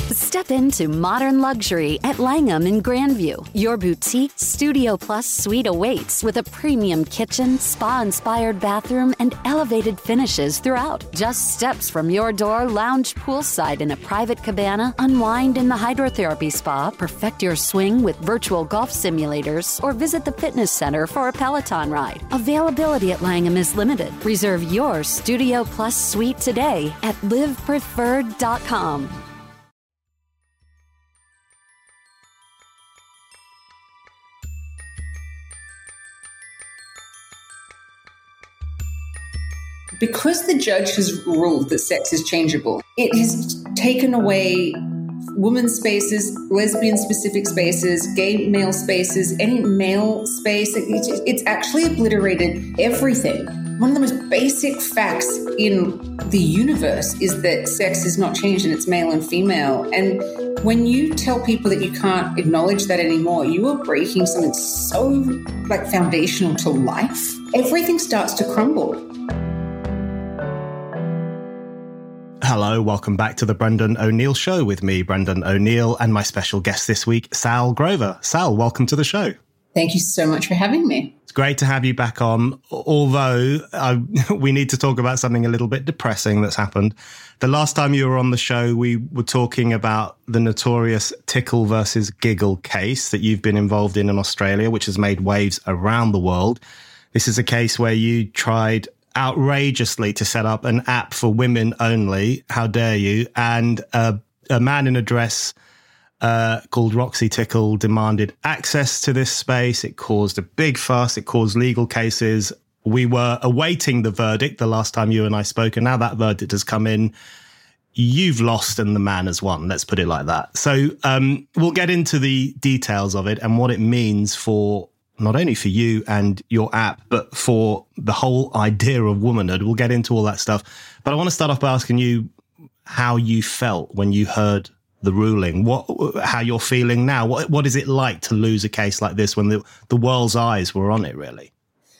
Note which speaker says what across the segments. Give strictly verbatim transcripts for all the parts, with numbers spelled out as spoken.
Speaker 1: Step into modern luxury at Langham in Grandview. Your boutique Studio Plus suite awaits with a premium kitchen, spa-inspired bathroom, and elevated finishes throughout. Just steps from your door, lounge poolside in a private cabana, unwind in the hydrotherapy spa, perfect your swing with virtual golf simulators, or visit the fitness center for a Peloton ride. Availability at Langham is limited. Reserve your Studio Plus suite today at live preferred dot com.
Speaker 2: Because the judge has ruled that sex is changeable, it has taken away women's spaces, lesbian-specific spaces, gay male spaces, any male space. It's actually obliterated everything. One of the most basic facts in the universe is that sex is not changed and it's male and female. And when you tell people that you can't acknowledge that anymore, you are breaking something so like foundational to life. Everything starts to crumble.
Speaker 3: Hello, welcome back to the Brendan O'Neill Show with me, Brendan O'Neill, and my special guest this week, Sal Grover. Sal, welcome to the show.
Speaker 2: Thank you so much for having me.
Speaker 3: It's great to have you back on, although uh, we need to talk about something a little bit depressing that's happened. The last time you were on the show, we were talking about the notorious Tickle versus Giggle case that you've been involved in in Australia, which has made waves around the world. This is a case where you tried outrageously to set up an app for women only. How dare you? And uh, a man in a dress uh, called Roxy Tickle demanded access to this space. It caused a big fuss. It caused legal cases. We were awaiting the verdict the last time you and I spoke, and now that verdict has come in. You've lost and the man has won. Let's put it like that. So um, we'll get into the details of it and what it means for not only for you and your app, but for the whole idea of womanhood. We'll get into all that stuff. But I want to start off by asking you how you felt when you heard the ruling, what, how you're feeling now. What, what is it like to lose a case like this when the, the world's eyes were on it, really?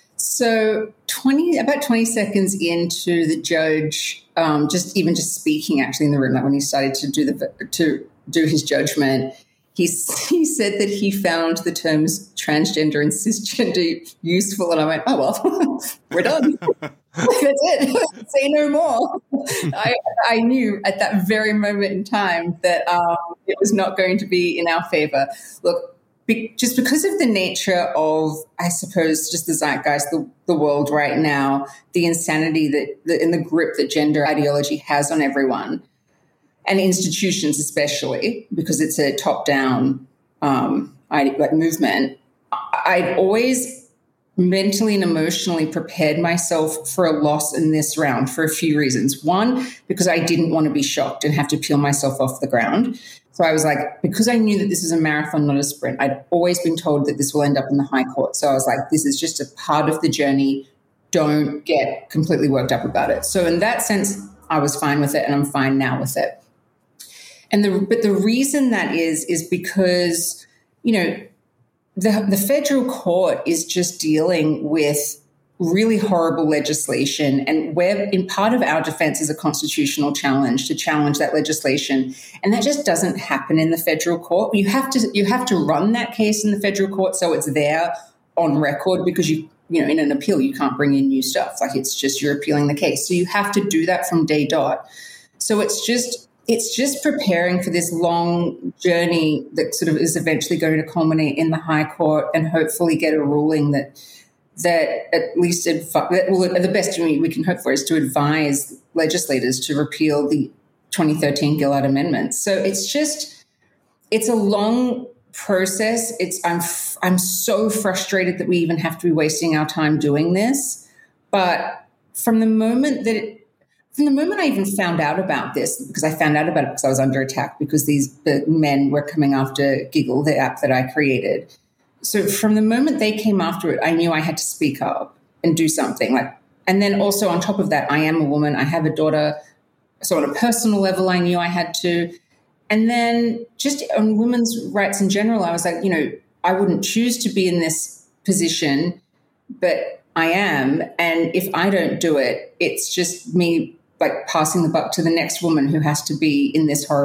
Speaker 2: So twenty, about twenty seconds into the judge, um, just even just speaking actually in the room, like when he started to do the, to do his judgment, He, he said that he found the terms transgender and cisgender useful. And I went, oh, well, we're done. That's it. Say no more. I, I knew at that very moment in time that um, it was not going to be in our favor. Look, be, just because of the nature of, I suppose, just the zeitgeist, the, the world right now, the insanity that, the, and the grip that gender ideology has on everyone, and institutions especially, because it's a top-down um, like movement, I'd always mentally and emotionally prepared myself for a loss in this round for a few reasons. One, because I didn't want to be shocked and have to peel myself off the ground. So I was like, because I knew that this is a marathon, not a sprint, I'd always been told that this will end up in the High Court. So I was like, this is just a part of the journey. Don't get completely worked up about it. So in that sense, I was fine with it, and I'm fine now with it. And the, but the reason that is, is because, you know, the, the federal court is just dealing with really horrible legislation. And where in part of our defense is a constitutional challenge to challenge that legislation. And that just doesn't happen in the federal court. You have to, you have to run that case in the federal court so it's there on record, because you, you know, in an appeal, you can't bring in new stuff. Like, it's just you're appealing the case. So you have to do that from day dot. So it's just, It's just preparing for this long journey that sort of is eventually going to culminate in the High Court and hopefully get a ruling that that at least adv- that will, the best we can hope for is to advise legislators to repeal the twenty thirteen Gillard Amendment. So it's just it's a long process. It's I'm f- I'm so frustrated that we even have to be wasting our time doing this. But from the moment that it, From the moment I even found out about this, because I found out about it because I was under attack because these the men were coming after Giggle, the app that I created. So from the moment they came after it, I knew I had to speak up and do something. Like, and then also on top of that, I am a woman. I have a daughter. So on a personal level, I knew I had to. And then just on women's rights in general, I was like, you know, I wouldn't choose to be in this position, but I am. And if I don't do it, it's just me like passing the buck to the next woman who has to be in this horrible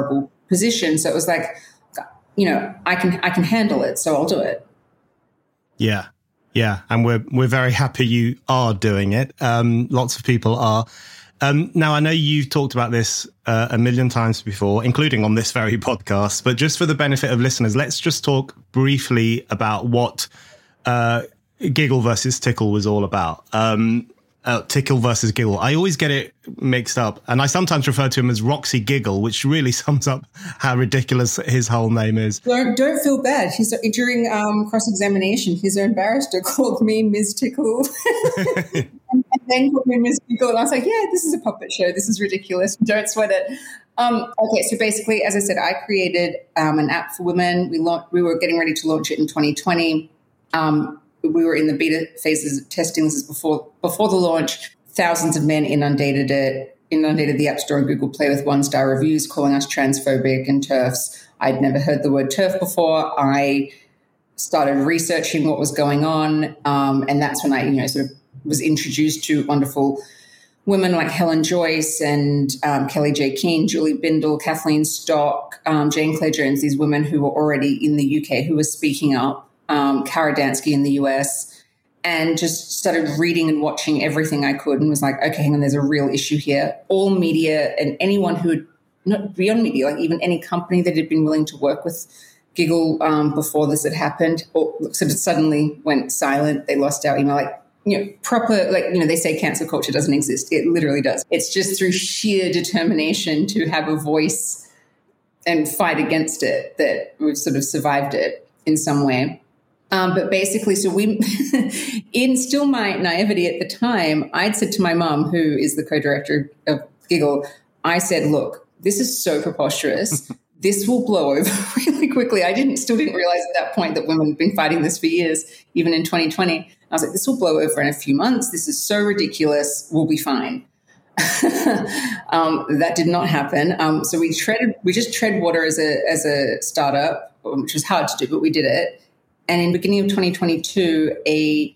Speaker 2: position. So it was like, you know, I can I can handle it, so I'll do it.
Speaker 3: Yeah. Yeah. And we're we're very happy you are doing it. Um, lots of people are. Um, now, I know you've talked about this uh, a million times before, including on this very podcast, but just for the benefit of listeners, let's just talk briefly about what uh, Giggle versus Tickle was all about. Um, uh, Tickle versus Giggle. I always get it mixed up, and I sometimes refer to him as Roxy Giggle, which really sums up how ridiculous his whole name is.
Speaker 2: Don't, don't feel bad. He's, during um, cross-examination, his own barrister called me Miz Tickle. and, and then called me Miz Giggle. And I was like, yeah, this is a puppet show. This is ridiculous. Don't sweat it. Um, okay, so basically, as I said, I created um, an app for women. We, la- we were getting ready to launch it in twenty twenty. Um, we were in the beta phases of testing. This is before before the launch. Thousands of men inundated it, inundated the App Store and Google Play with one-star reviews, calling us transphobic and TERFs. I'd never heard the word TERF before. I started researching what was going on, um, and that's when I, you know, sort of was introduced to wonderful women like Helen Joyce and um, Kelly J. Keane, Julie Bindel, Kathleen Stock, um, Jane Clare Jones, these women who were already in the U K who were speaking up, um, Kara Dansky in the U S, and just started reading and watching everything I could and was like, okay, hang on, there's a real issue here. All media and anyone who had, not beyond media, like even any company that had been willing to work with Giggle um, before this had happened, or sort of suddenly went silent. They lost our email, like, you know, proper, like, you know, they say cancel culture doesn't exist. It literally does. It's just through sheer determination to have a voice and fight against it that we've sort of survived it in some way. Um, but basically, so we, in still my naivety at the time, I'd said to my mum, who is the co-director of Giggle, I said, look, this is so preposterous. This will blow over really quickly. I didn't, still didn't realize at that point that women had been fighting this for years, even in twenty twenty. I was like, this will blow over in a few months. This is so ridiculous. We'll be fine. um, that did not happen. Um, so we treaded, we just tread water as a as a startup, which was hard to do, but we did it. And in the beginning of twenty twenty-two, a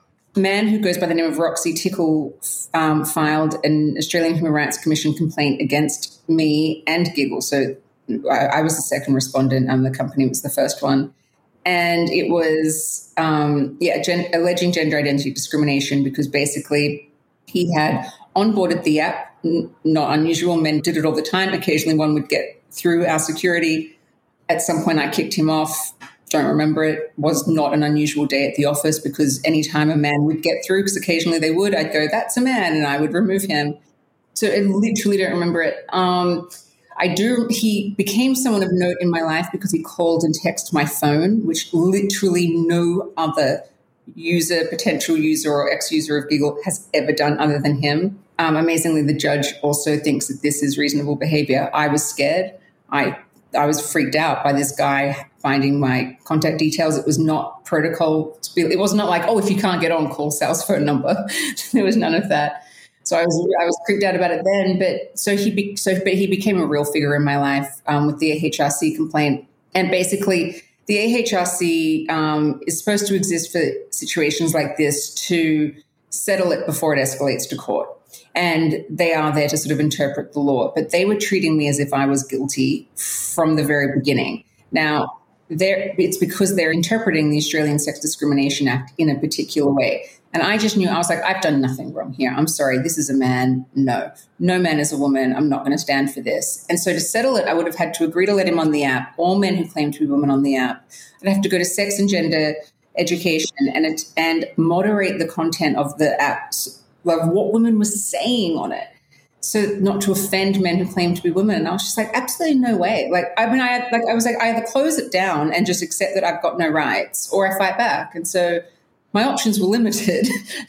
Speaker 2: man who goes by the name of Roxy Tickle um, filed an Australian Human Rights Commission complaint against me and Giggle. So I, I was the second respondent, and the company was the first one. And it was, um, yeah, gen- alleging gender identity discrimination because basically he had onboarded the app, n- not unusual. Men did it all the time. Occasionally one would get through our security. At some point I kicked him off. Don't remember it. Was not an unusual day at the office because anytime a man would get through, because occasionally they would, I'd go, that's a man, and I would remove him. So I literally don't remember it. Um, I do. He became someone of note in my life because he called and texted my phone, which literally no other user, potential user or ex-user of Giggle has ever done other than him. Um, amazingly, the judge also thinks that this is reasonable behavior. I was scared. I I was freaked out by this guy finding my contact details. It was not protocol. It was not like, oh, if you can't get on, call Sal's phone number. There was none of that. So I was I was creeped out about it then, but so he be, so but he became a real figure in my life um, with the A H R C complaint, and basically the A H R C um, is supposed to exist for situations like this to settle it before it escalates to court, and they are there to sort of interpret the law. But they were treating me as if I was guilty from the very beginning. Now, it's because they're interpreting the Australian Sex Discrimination Act in a particular way. And I just knew, I was like, I've done nothing wrong here. I'm sorry, this is a man. No, no man is a woman. I'm not going to stand for this. And so to settle it, I would have had to agree to let him on the app, all men who claim to be women on the app. I'd have to go to sex and gender education and it, and moderate the content of the apps, of what women were saying on it. So not to offend men who claim to be women. And I was just like, absolutely no way. Like, I mean, I had, like, I was like, I either close it down and just accept that I've got no rights, or I fight back. And so my options were limited.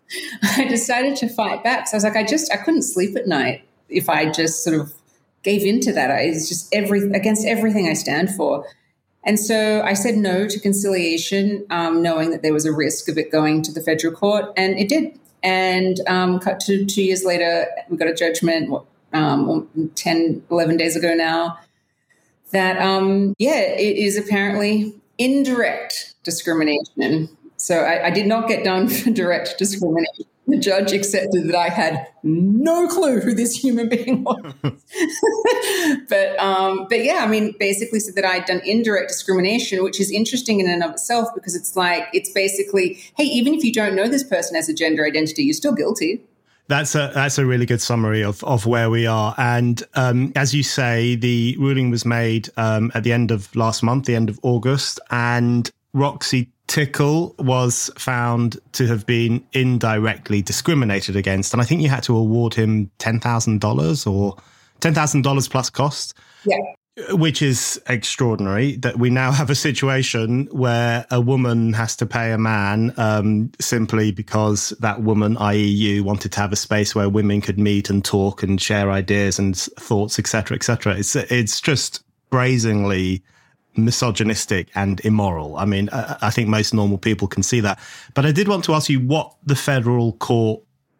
Speaker 2: I decided to fight back. So I was like, I just, I couldn't sleep at night if I just sort of gave into that. I, it's just every, against everything I stand for. And so I said no to conciliation, um, knowing that there was a risk of it going to the federal court, and it did. And um, cut to two years later, we got a judgment, what, um, ten, eleven days ago now, that, um, yeah, it is apparently indirect discrimination. So I, I did not get done for direct discrimination. The judge accepted that I had no clue who this human being was. but um, but yeah, I mean, basically said that I'd done indirect discrimination, which is interesting in and of itself because it's like, it's basically, hey, even if you don't know this person as a gender identity, you're still guilty.
Speaker 3: That's a that's a really good summary of, of where we are. And um, as you say, the ruling was made um, at the end of last month, the end of August, and Roxy Tickle was found to have been indirectly discriminated against. And I think you had to award him ten thousand dollars or ten thousand dollars plus costs.
Speaker 2: Yeah.
Speaker 3: Which is extraordinary that we now have a situation where a woman has to pay a man um, simply because that woman, that is you, wanted to have a space where women could meet and talk and share ideas and thoughts, et cetera, et cetera. It's, it's just brazenly misogynistic and immoral. I mean, I, I think most normal people can see that. But I did want to ask you what the federal court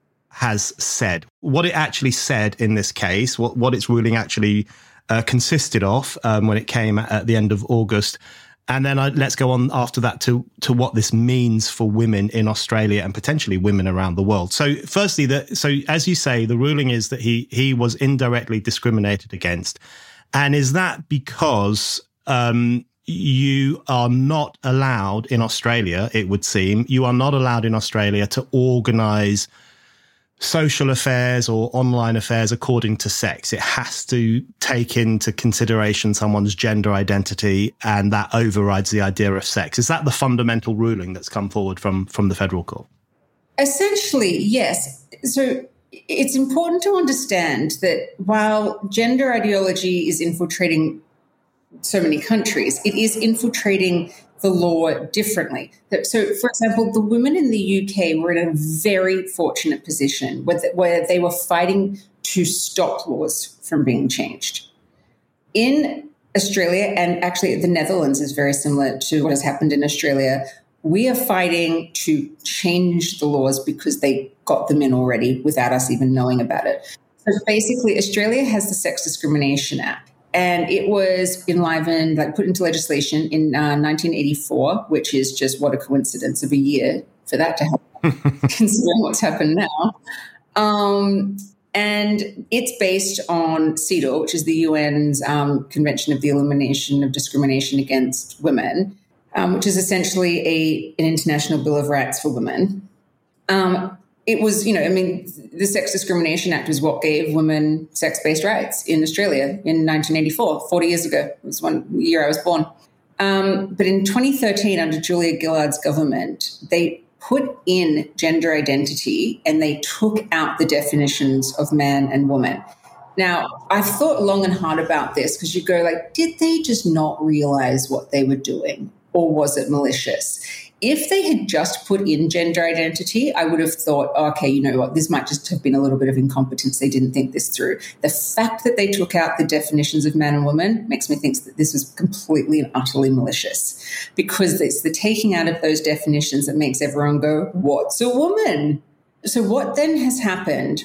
Speaker 3: has said, what it actually said in this case, what, what its ruling actually Uh, consisted of um, when it came at, at the end of August. And then I, let's go on after that to, to what this means for women in Australia and potentially women around the world. So firstly, the, so as you say, the ruling is that he, he was indirectly discriminated against. And is that because um, you are not allowed in Australia, it would seem, you are not allowed in Australia to organise social affairs or online affairs according to sex? It has to take into consideration someone's gender identity, and that overrides the idea of sex. Is that the fundamental ruling that's come forward from, from the federal court?
Speaker 2: Essentially, yes. So it's important to understand that while gender ideology is infiltrating so many countries, it is infiltrating the law differently. So, for example, the women in the U K were in a very fortunate position where they were fighting to stop laws from being changed. In Australia, and actually the Netherlands is very similar to what has happened in Australia, we are fighting to change the laws because they got them in already without us even knowing about it. So basically, Australia has the Sex Discrimination Act. And it was enlivened, like put into legislation in uh, nineteen eighty-four, which is just what a coincidence of a year for that to happen, considering what's happened now. Um, and it's based on CEDAW, which is the U N's um, Convention of the Elimination of Discrimination Against Women, um, which is essentially a, an international Bill of Rights for women. Um, It was, you know, I mean, the Sex Discrimination Act was what gave women sex-based rights in Australia in nineteen eighty-four, forty years ago. It was one year I was born. Um, but in twenty thirteen, under Julia Gillard's government, they put in gender identity and they took out the definitions of man and woman. Now, I've thought long and hard about this because you go like, did they just not realize what they were doing, or was it malicious? If they had just put in gender identity, I would have thought, oh, okay, you know what, this might just have been a little bit of incompetence. They didn't think this through. The fact that they took out the definitions of man and woman makes me think that this was completely and utterly malicious, because it's the taking out of those definitions that makes everyone go, what's a woman? So what then has happened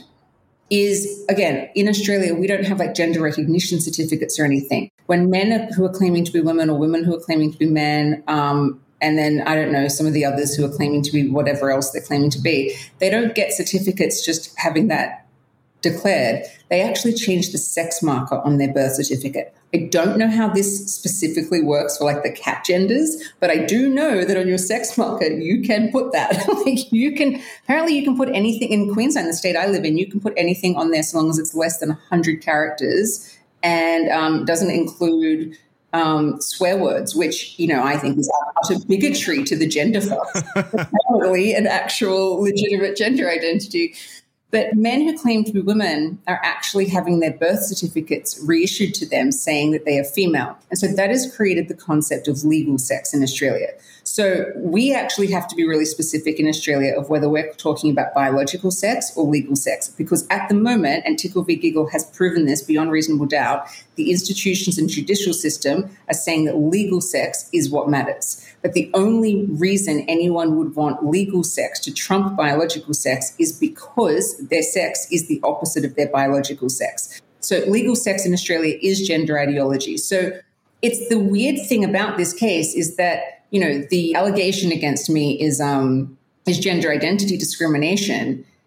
Speaker 2: is, again, in Australia, we don't have like gender recognition certificates or anything. When men are, who are claiming to be women, or women who are claiming to be men, um, and then, I don't know, some of the others who are claiming to be whatever else they're claiming to be, they don't get certificates just having that declared. They actually change the sex marker on their birth certificate. I don't know how this specifically works for like the cat genders, but I do know that on your sex marker, you can put that. Like you can, apparently you can put anything in Queensland, the state I live in, you can put anything on there so long as it's less than one hundred characters and um, doesn't include Um, swear words, which, you know, I think is utter bigotry to the gender fucks. Totally an actual legitimate gender identity. But men who claim to be women are actually having their birth certificates reissued to them saying that they are female. And so that has created the concept of legal sex in Australia. So we actually have to be really specific in Australia of whether we're talking about biological sex or legal sex, because at the moment, and Tickle v. Giggle has proven this beyond reasonable doubt, the institutions and judicial system are saying that legal sex is what matters. But the only reason anyone would want legal sex to trump biological sex is because their sex is the opposite of their biological sex. So legal sex in Australia is gender ideology. So it's the weird thing about this case is that, you know, the allegation against me is um, is gender identity discrimination.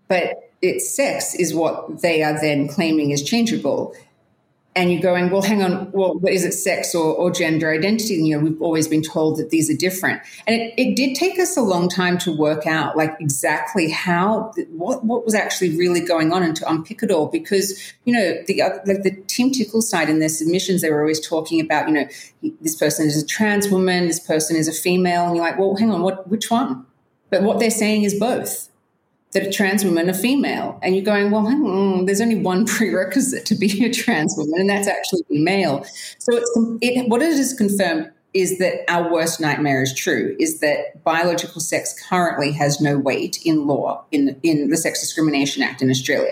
Speaker 2: but its sex is what they are then claiming is changeable. And you're going, well, hang on, well, what is it, sex or, or gender identity? And, you know, we've always been told that these are different. And it, it did take us a long time to work out, like, exactly how, what what was actually really going on and to unpick it all. Because, you know, the like the Team Tickle side in their submissions, they were always talking about, you know, this person is a trans woman, this person is a female. And you're like, well, hang on, what? Which one? But what they're saying is both. That a trans woman, a female, and you're going, well, hang on, there's only one prerequisite to be a trans woman, and that's actually be male. So it's it, what it has confirmed is that our worst nightmare is true, is that biological sex currently has no weight in law, in, in the Sex Discrimination Act in Australia.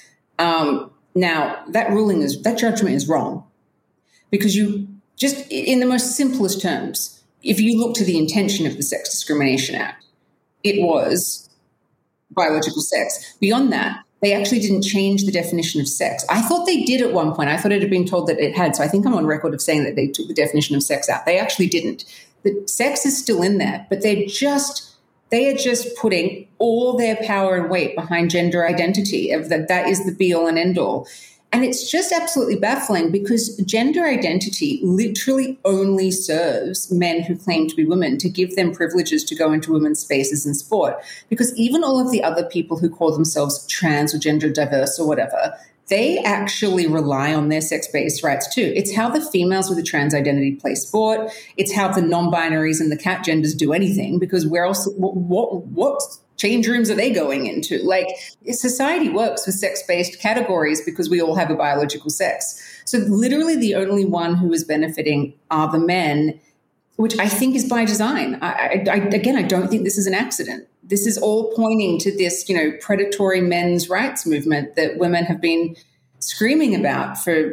Speaker 2: Um, now, that ruling is, that judgment is wrong, because you just, in the most simplest terms, if you look to the intention of the Sex Discrimination Act, it was biological sex. Beyond that, they actually didn't change the definition of sex. I thought they did at one point. I thought it had been told that it had. So I think I'm on record of saying that they took the definition of sex out. They actually didn't. The sex is still in there, but they're just, they are just putting all their power and weight behind gender identity, of that that is the be all and end all. And it's just absolutely baffling, because gender identity literally only serves men who claim to be women to give them privileges to go into women's spaces in sport. Because even all of the other people who call themselves trans or gender diverse or whatever, they actually rely on their sex-based rights too. It's how the females with a trans identity play sport. It's how the non-binaries and the cat genders do anything, because where else, what, what, what change rooms are they going into? Like, society works with sex-based categories because we all have a biological sex. So literally the only one who is benefiting are the men, which I think is by design. I, I, I, again, I don't think this is an accident. This is all pointing to this, you know, predatory men's rights movement that women have been screaming about for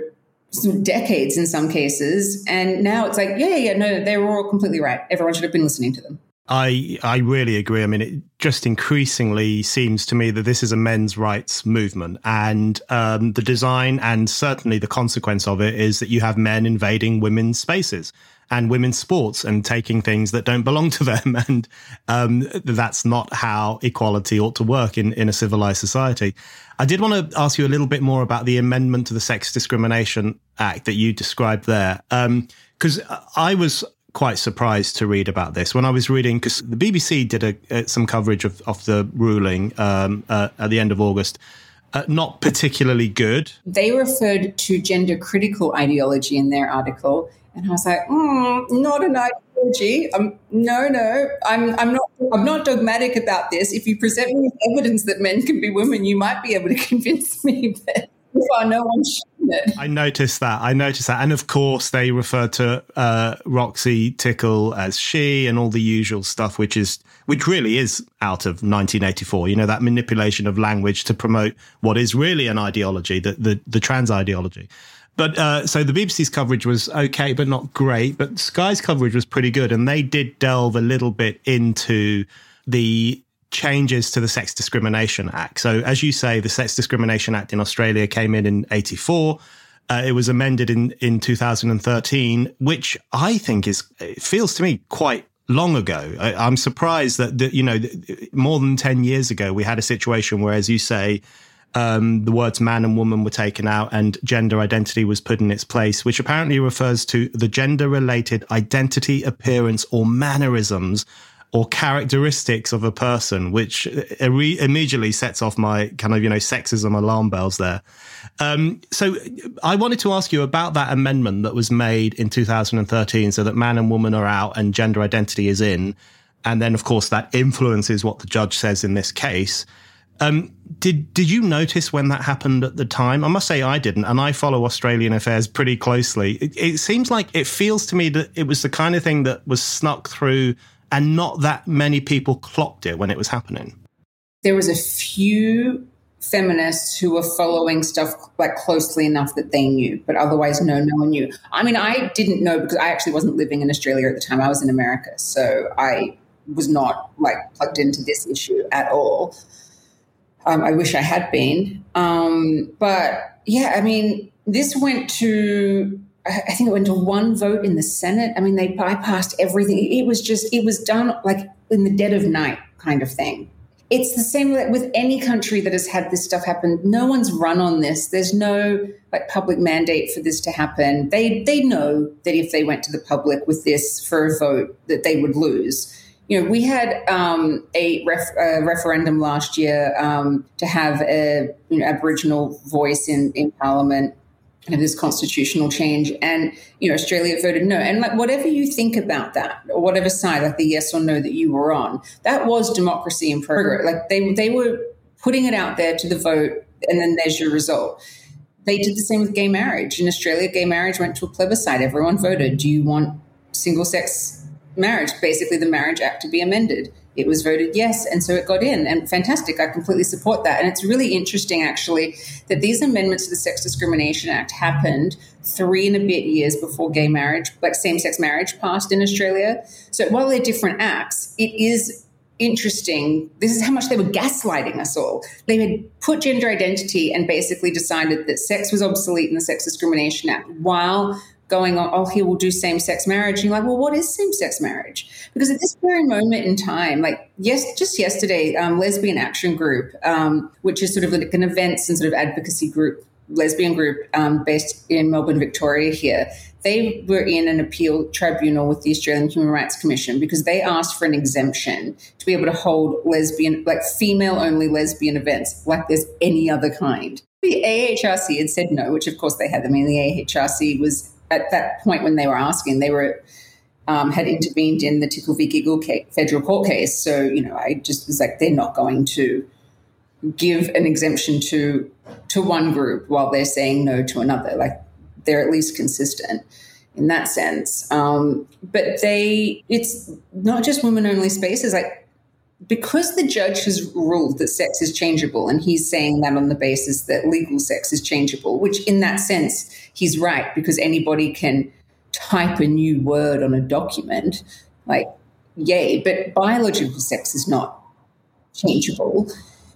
Speaker 2: decades in some cases. And now it's like, yeah, yeah, yeah, no, they were all completely right. Everyone should have been listening to them.
Speaker 3: I I really agree. I mean, it just increasingly seems to me that this is a men's rights movement, and um, the design and certainly the consequence of it is that you have men invading women's spaces and women's sports and taking things that don't belong to them. And um, that's not how equality ought to work in, in a civilized society. I did want to ask you a little bit more about the amendment to the Sex Discrimination Act that you described there, because um, I was quite surprised to read about this when I was reading, because the B B C did a, a, some coverage of, of the ruling um, uh, at the end of August. Uh, not particularly good.
Speaker 2: They referred to gender critical ideology in their article, and I was like, mm, not an ideology. Um, no, no, I'm, I'm not. I'm not dogmatic about this. If you present me with evidence that men can be women, you might be able to convince me. But so far, no one's shown it.
Speaker 3: I noticed that. I noticed that. And of course, they refer to uh, Roxy Tickle as she and all the usual stuff, which is which really is out of nineteen eighty-four. You know, that manipulation of language to promote what is really an ideology, the the, the trans ideology. But uh, so the B B C's coverage was okay, but not great. But Sky's coverage was pretty good. And they did delve a little bit into the changes to the Sex Discrimination Act. So as you say, the Sex Discrimination Act in Australia came in in eighty-four. Uh, it was amended in, in two thousand thirteen, which I think is, it feels to me quite long ago. I, I'm surprised that, that, you know, more than ten years ago, we had a situation where, as you say, um, the words man and woman were taken out and gender identity was put in its place, which apparently refers to the gender-related identity, appearance, or mannerisms or characteristics of a person, which re- immediately sets off my kind of, you know, sexism alarm bells there. Um, so I wanted to ask you about that amendment that was made in two thousand thirteen so that man and woman are out and gender identity is in. And then, of course, that influences what the judge says in this case. Um, did did you notice when that happened at the time? I must say I didn't, and I follow Australian affairs pretty closely. It, it seems like, it feels to me that it was the kind of thing that was snuck through and not that many people clocked it when it was happening.
Speaker 2: There was a few feminists who were following stuff like closely enough that they knew, but otherwise, no, no one knew. I mean, I didn't know because I actually wasn't living in Australia at the time. I was in America, so I was not like plugged into this issue at all. Um, I wish I had been. Um, but yeah, I mean, this went to, I think it went to one vote in the Senate. I mean, they bypassed everything. It was just, it was done like in the dead of night kind of thing. it's the same with any country that has had this stuff happen. No one's run on this. There's no like public mandate for this to happen. They they know that if they went to the public with this for a vote, that they would lose. You know, we had um, a, ref, a referendum last year um, to have a you know, Aboriginal voice in, in Parliament and this constitutional change. And, you know, Australia voted no. And like whatever you think about that, or whatever side, like the yes or no that you were on, that was democracy in progress. Like they they were putting it out there to the vote, and then there's your result. They did the same with gay marriage. In Australia, gay marriage went to a plebiscite. Everyone voted. Do you want single-sex marriage, basically the Marriage Act, to be amended? It was voted yes, and so it got in, and fantastic. I completely support that. And it's really interesting, actually, that these amendments to the Sex Discrimination Act happened three and a bit years before gay marriage, like same-sex marriage, passed in Australia. So while they're different acts, it is interesting. This is how much they were gaslighting us all. They had put gender identity and basically decided that sex was obsolete in the Sex Discrimination Act while going on, oh, here we'll do same-sex marriage. And you're like, well, what is same-sex marriage? Because at this very moment in time, like yes, just yesterday, um, Lesbian Action Group, um, which is sort of like an events and sort of advocacy group, lesbian group um, based in Melbourne, Victoria here, they were in an appeal tribunal with the Australian Human Rights Commission because they asked for an exemption to be able to hold lesbian, like female-only lesbian events like there's any other kind. The A H R C had said no, which of course they had. I mean, the A H R C was, at that point when they were asking, they were um, had intervened in the Tickle v. Giggle case, federal court case. So, you know, I just was like, they're not going to give an exemption to to one group while they're saying no to another. Like, they're at least consistent in that sense. Um, but they, it's not just women-only spaces. Like, because the judge has ruled that sex is changeable, and he's saying that on the basis that legal sex is changeable, which in that sense, he's right, because anybody can type a new word on a document, like, yay, but biological sex is not changeable.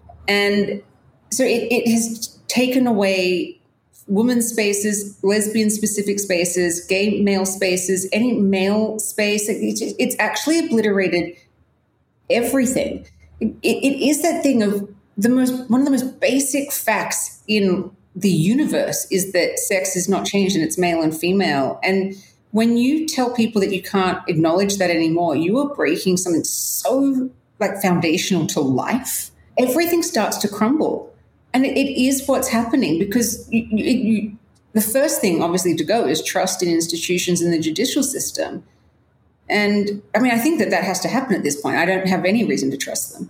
Speaker 2: And so it, it has taken away women's spaces, lesbian-specific spaces, gay male spaces, any male space. It, it's actually obliterated everything. It, it is that thing of the most, one of the most basic facts in the universe is that sex is not changed and it's male and female. And when you tell people that you can't acknowledge that anymore, you are breaking something so like foundational to life. Everything starts to crumble. And it, it is what's happening, because you, you, you, the first thing obviously to go is trust in institutions in the judicial system. And I mean, I think that that has to happen at this point. I don't have any reason to trust them.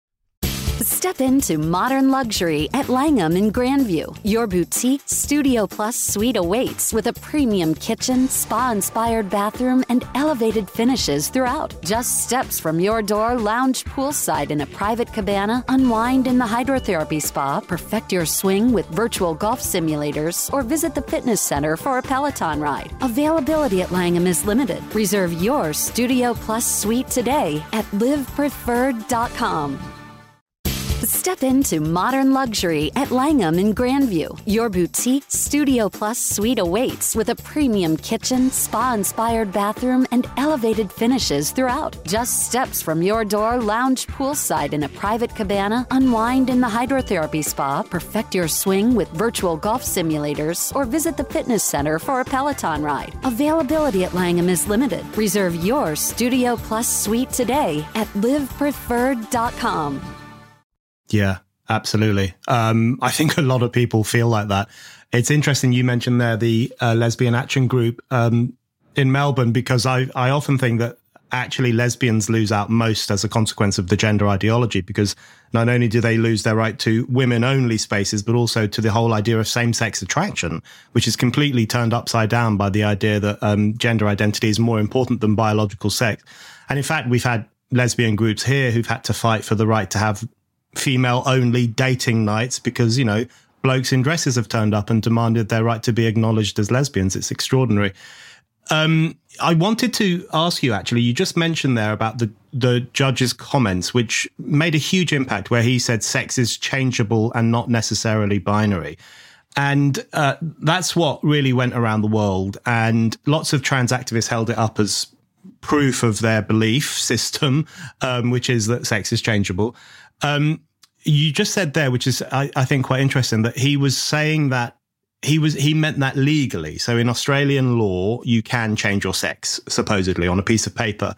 Speaker 1: Step into modern luxury at Langham in Grandview. Your boutique Studio Plus suite awaits with a premium kitchen, spa-inspired bathroom, and elevated finishes throughout. Just steps from your door, lounge poolside in a private cabana, unwind in the hydrotherapy spa, perfect your swing with virtual golf simulators, or visit the fitness center for a Peloton ride. Availability at Langham is limited. Reserve your Studio Plus suite today at live preferred dot com. Step into modern luxury at Langham in Grandview. Your boutique Studio Plus suite awaits with a premium kitchen, spa-inspired bathroom, and elevated finishes throughout. Just steps from your door, lounge poolside in a private cabana, unwind in the hydrotherapy spa, perfect your swing with virtual golf simulators, or visit the fitness center for a Peloton ride. Availability at Langham is limited. Reserve your Studio Plus suite today at live preferred dot com.
Speaker 3: Yeah, absolutely. Um, I think a lot of people feel like that. It's interesting you mentioned there the uh, Lesbian Action Group um, in Melbourne, because I, I often think that actually lesbians lose out most as a consequence of the gender ideology, because not only do they lose their right to women-only spaces, but also to the whole idea of same-sex attraction, which is completely turned upside down by the idea that um, gender identity is more important than biological sex. And in fact, we've had lesbian groups here who've had to fight for the right to have female-only dating nights because, you know, blokes in dresses have turned up and demanded their right to be acknowledged as lesbians. It's extraordinary. Um, I wanted to ask you, actually, you just mentioned there about the, the judge's comments, which made a huge impact, where he said sex is changeable and not necessarily binary. And uh, that's what really went around the world. And lots of trans activists held it up as proof of their belief system, um, which is that sex is changeable. Um, you just said there, which is, I, I think, quite interesting, that he was saying that he was he meant that legally. So in Australian law, you can change your sex, supposedly, on a piece of paper.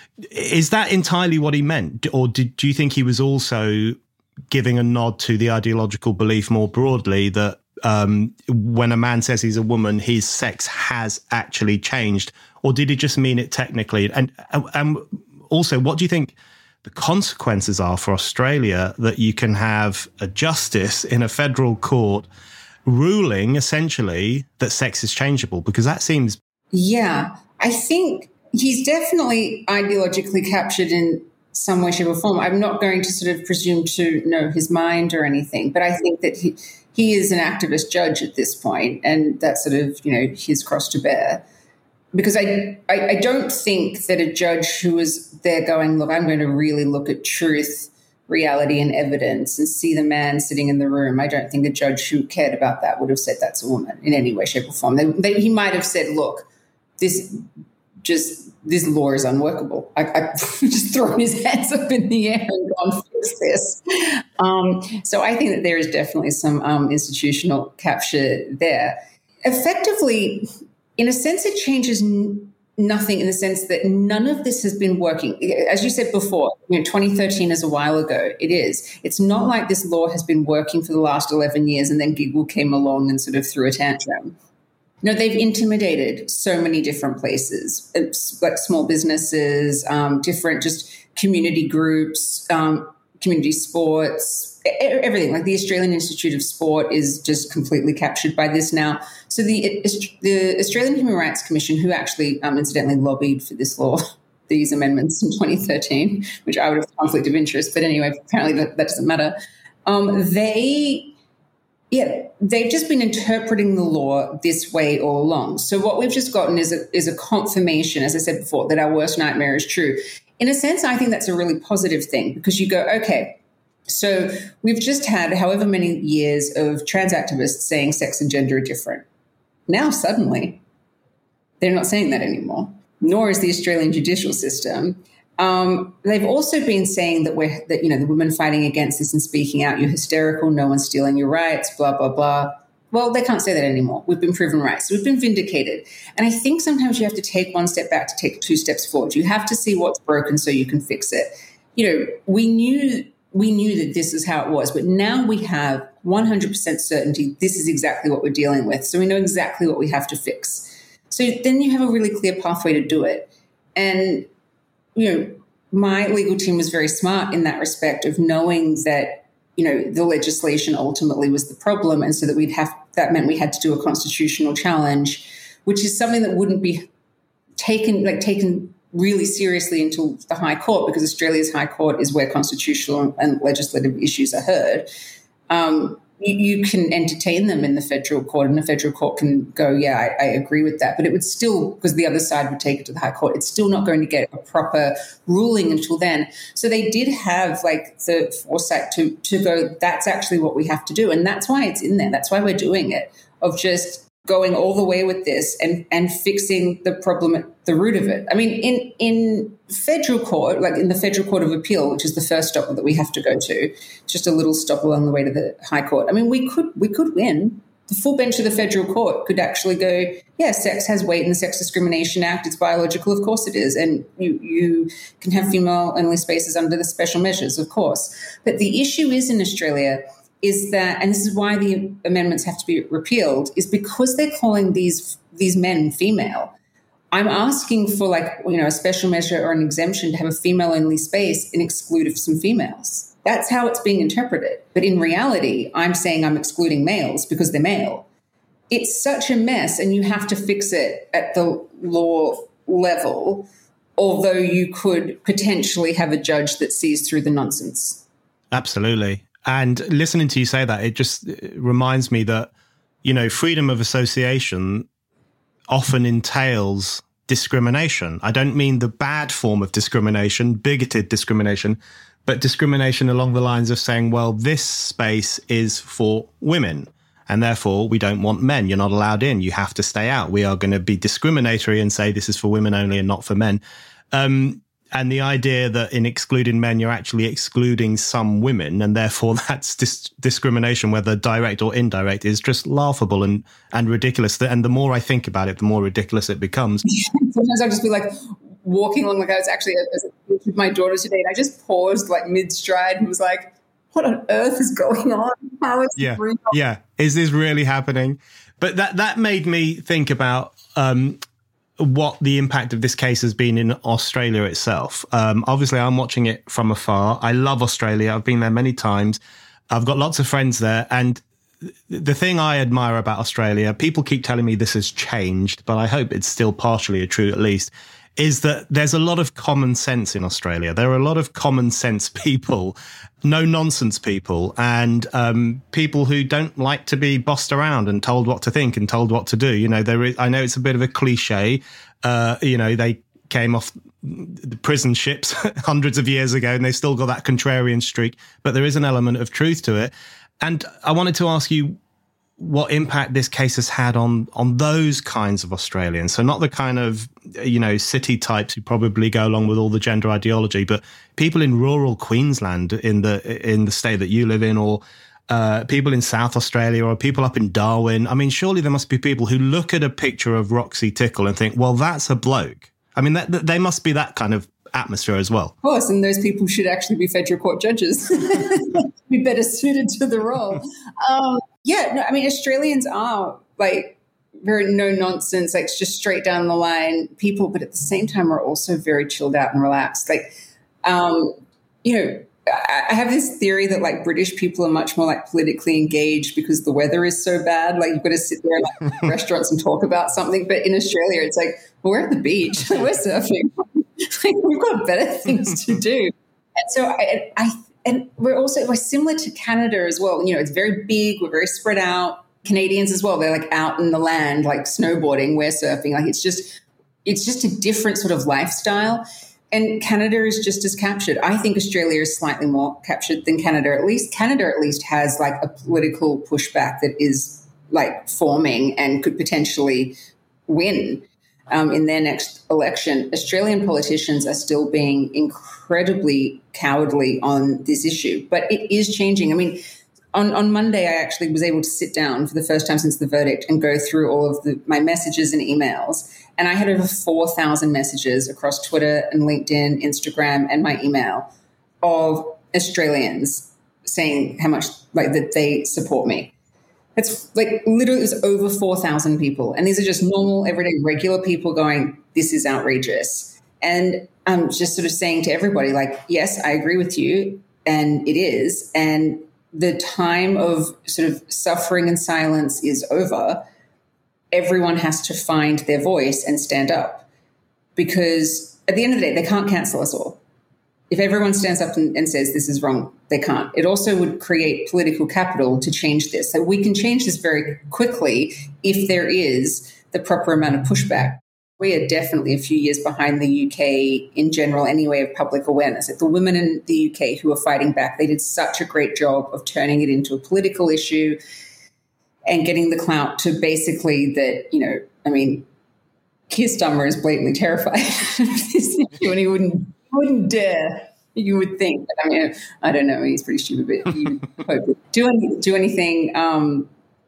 Speaker 3: Is that entirely what he meant? Or did, do you think he was also giving a nod to the ideological belief more broadly that um, when a man says he's a woman, his sex has actually changed? Or did he just mean it technically? And, and also, what do you think the consequences are for Australia that you can have a justice in a federal court ruling essentially that sex is changeable? Because that seems...
Speaker 2: Yeah, I think he's definitely ideologically captured in some way, shape or form. I'm not going to sort of presume to know his mind or anything, but I think that he, he is an activist judge at this point, and that's sort of, you know, his cross to bear. Because I, I, I don't think that a judge who was there going, look, I'm going to really look at truth, reality and evidence and see the man sitting in the room. I don't think a judge who cared about that would have said that's a woman in any way, shape or form. They, they, he might have said, look, this just this law is unworkable. I, I just thrown his hands up in the air and gone, fix this. Um, so I think that there is definitely some um, institutional capture there. Effectively, in a sense, it changes n- nothing in the sense that none of this has been working. As you said before, you know, twenty thirteen is a while ago. It is. It's not like this law has been working for the last eleven years and then Google came along and sort of threw a tantrum. No, they've intimidated so many different places, it's like small businesses, um, different just community groups, um, community sports, everything. Like the Australian Institute of Sport is just completely captured by this now. So the the Australian Human Rights Commission, who actually um, incidentally lobbied for this law, these amendments in twenty thirteen, which I would have conflict of interest, but anyway, apparently that, that doesn't matter. Um, they... Yeah, they've just been interpreting the law this way all along. So what we've just gotten is a, is a confirmation, as I said before, that our worst nightmare is true. In a sense, I think that's a really positive thing because you go, okay, so we've just had however many years of trans activists saying sex and gender are different. Now suddenly they're not saying that anymore, nor is the Australian judicial system. Um, they've also been saying that we're, that, you know, the women fighting against this and speaking out, you're hysterical, no one's stealing your rights, blah, blah, blah. Well, they can't say that anymore. We've been proven right. So we've been vindicated. And I think sometimes you have to take one step back to take two steps forward. You have to see what's broken so you can fix it. You know, we knew, we knew that this is how it was, but now we have one hundred percent certainty this is exactly what we're dealing with. So we know exactly what we have to fix. So then you have a really clear pathway to do it. And you know, my legal team was very smart in that respect of knowing that, you know, the legislation ultimately was the problem. And so that we'd have, that meant we had to do a constitutional challenge, which is something that wouldn't be taken, like taken really seriously until the High Court, because Australia's High Court is where constitutional and legislative issues are heard. Um, You, you can entertain them in the federal court, and the federal court can go, yeah, I, I agree with that. But it would still, because the other side would take it to the High Court, it's still not going to get a proper ruling until then. So they did have like the foresight to to go, that's actually what we have to do. And that's why it's in there. That's why we're doing it, of just going all the way with this and, and fixing the problem at the root of it. I mean, in, in federal court, like in the Federal Court of Appeal, which is the first stop that we have to go to, just a little stop along the way to the High Court. I mean, we could we could win. The full bench of the federal court could actually go, yeah, sex has weight in the Sex Discrimination Act. It's biological, of course it is. And you, you can have female-only spaces under the special measures, of course. But the issue is in Australia is that, and this is why the amendments have to be repealed, is because they're calling these these men female. I'm asking for like, you know, a special measure or an exemption to have a female-only space and exclude some females. That's how it's being interpreted. But in reality, I'm saying I'm excluding males because they're male. It's such a mess, and you have to fix it at the law level, although you could potentially have a judge that sees through the nonsense.
Speaker 3: Absolutely. And listening to you say that, it just reminds me that, you know, freedom of association often entails discrimination. I don't mean the bad form of discrimination, bigoted discrimination, but discrimination along the lines of saying, well, this space is for women and therefore we don't want men. You're not allowed in. You have to stay out. We are going to be discriminatory and say this is for women only and not for men. Um, And the idea that in excluding men, you're actually excluding some women, and therefore that's dis- discrimination, whether direct or indirect, is just laughable and, and ridiculous. And the more I think about it, the more ridiculous it becomes.
Speaker 2: Sometimes I'll just be like walking along, like I was actually with my daughter today, and I just paused like mid-stride and was like, what on earth is going on? How is
Speaker 3: yeah, yeah. Is this really happening? But that, that made me think about um, what the impact of this case has been in Australia itself. Um, obviously, I'm watching it from afar. I love Australia. I've been there many times. I've got lots of friends there. And the thing I admire about Australia, people keep telling me this has changed, but I hope it's still partially true at least, is that there's a lot of common sense in Australia. There are a lot of common sense people, no nonsense people, and um, people who don't like to be bossed around and told what to think and told what to do. You know, there is, I know it's a bit of a cliche. Uh, you know, they came off the prison ships hundreds of years ago and they still got that contrarian streak, but there is an element of truth to it. And I wanted to ask you what impact this case has had on on those kinds of Australians. So not the kind of, you know, city types who probably go along with all the gender ideology, but people in rural Queensland, in the in the state that you live in, or uh, people in South Australia, or people up in Darwin. I mean, surely there must be people who look at a picture of Roxy Tickle and think, well, that's a bloke. I mean, that, that, they must be that kind of atmosphere as well.
Speaker 2: Of course, and those people should actually be federal court judges. Be better suited to the role. Um, yeah, no, I mean, Australians are like very no nonsense, like just straight down the line people, but at the same time are also very chilled out and relaxed. Like, um, you know, I, I have this theory that like British people are much more like politically engaged because the weather is so bad. Like you've got to sit there in like restaurants and talk about something. But in Australia, it's like, well, we're at the beach, we're surfing. Like, we've got better things to do. And so I, I and we're also, we're similar to Canada as well. You know, it's very big. We're very spread out. Canadians as well. They're like out in the land, like snowboarding, we're surfing. Like it's just, it's just a different sort of lifestyle. And Canada is just as captured. I think Australia is slightly more captured than Canada. At least Canada at least has like a political pushback that is like forming and could potentially win um, in their next election. Australian politicians are still being incredibly cowardly on this issue, but it is changing. I mean, on, on Monday, I actually was able to sit down for the first time since the verdict and go through all of the, my messages and emails. And I had over four thousand messages across Twitter and LinkedIn, Instagram, and my email of Australians saying how much like that they support me. It's like literally it was over four thousand people. And these are just normal, everyday, regular people going, this is outrageous. And I'm just sort of saying to everybody, like, yes, I agree with you. And it is. And the time of sort of suffering and silence is over. Everyone has to find their voice and stand up, because at the end of the day, they can't cancel us all. If everyone stands up and, and says this is wrong, they can't. It also would create political capital to change this. So we can change this very quickly if there is the proper amount of pushback. We are definitely a few years behind the U K in general anyway of public awareness. Like the women in the U K who are fighting back, they did such a great job of turning it into a political issue and getting the clout to basically that, you know, I mean, Keir Starmer is blatantly terrified of this issue and he wouldn't wouldn't dare, you would think. But I mean, I don't know, he's pretty stupid, but you hope do, any, do anything um,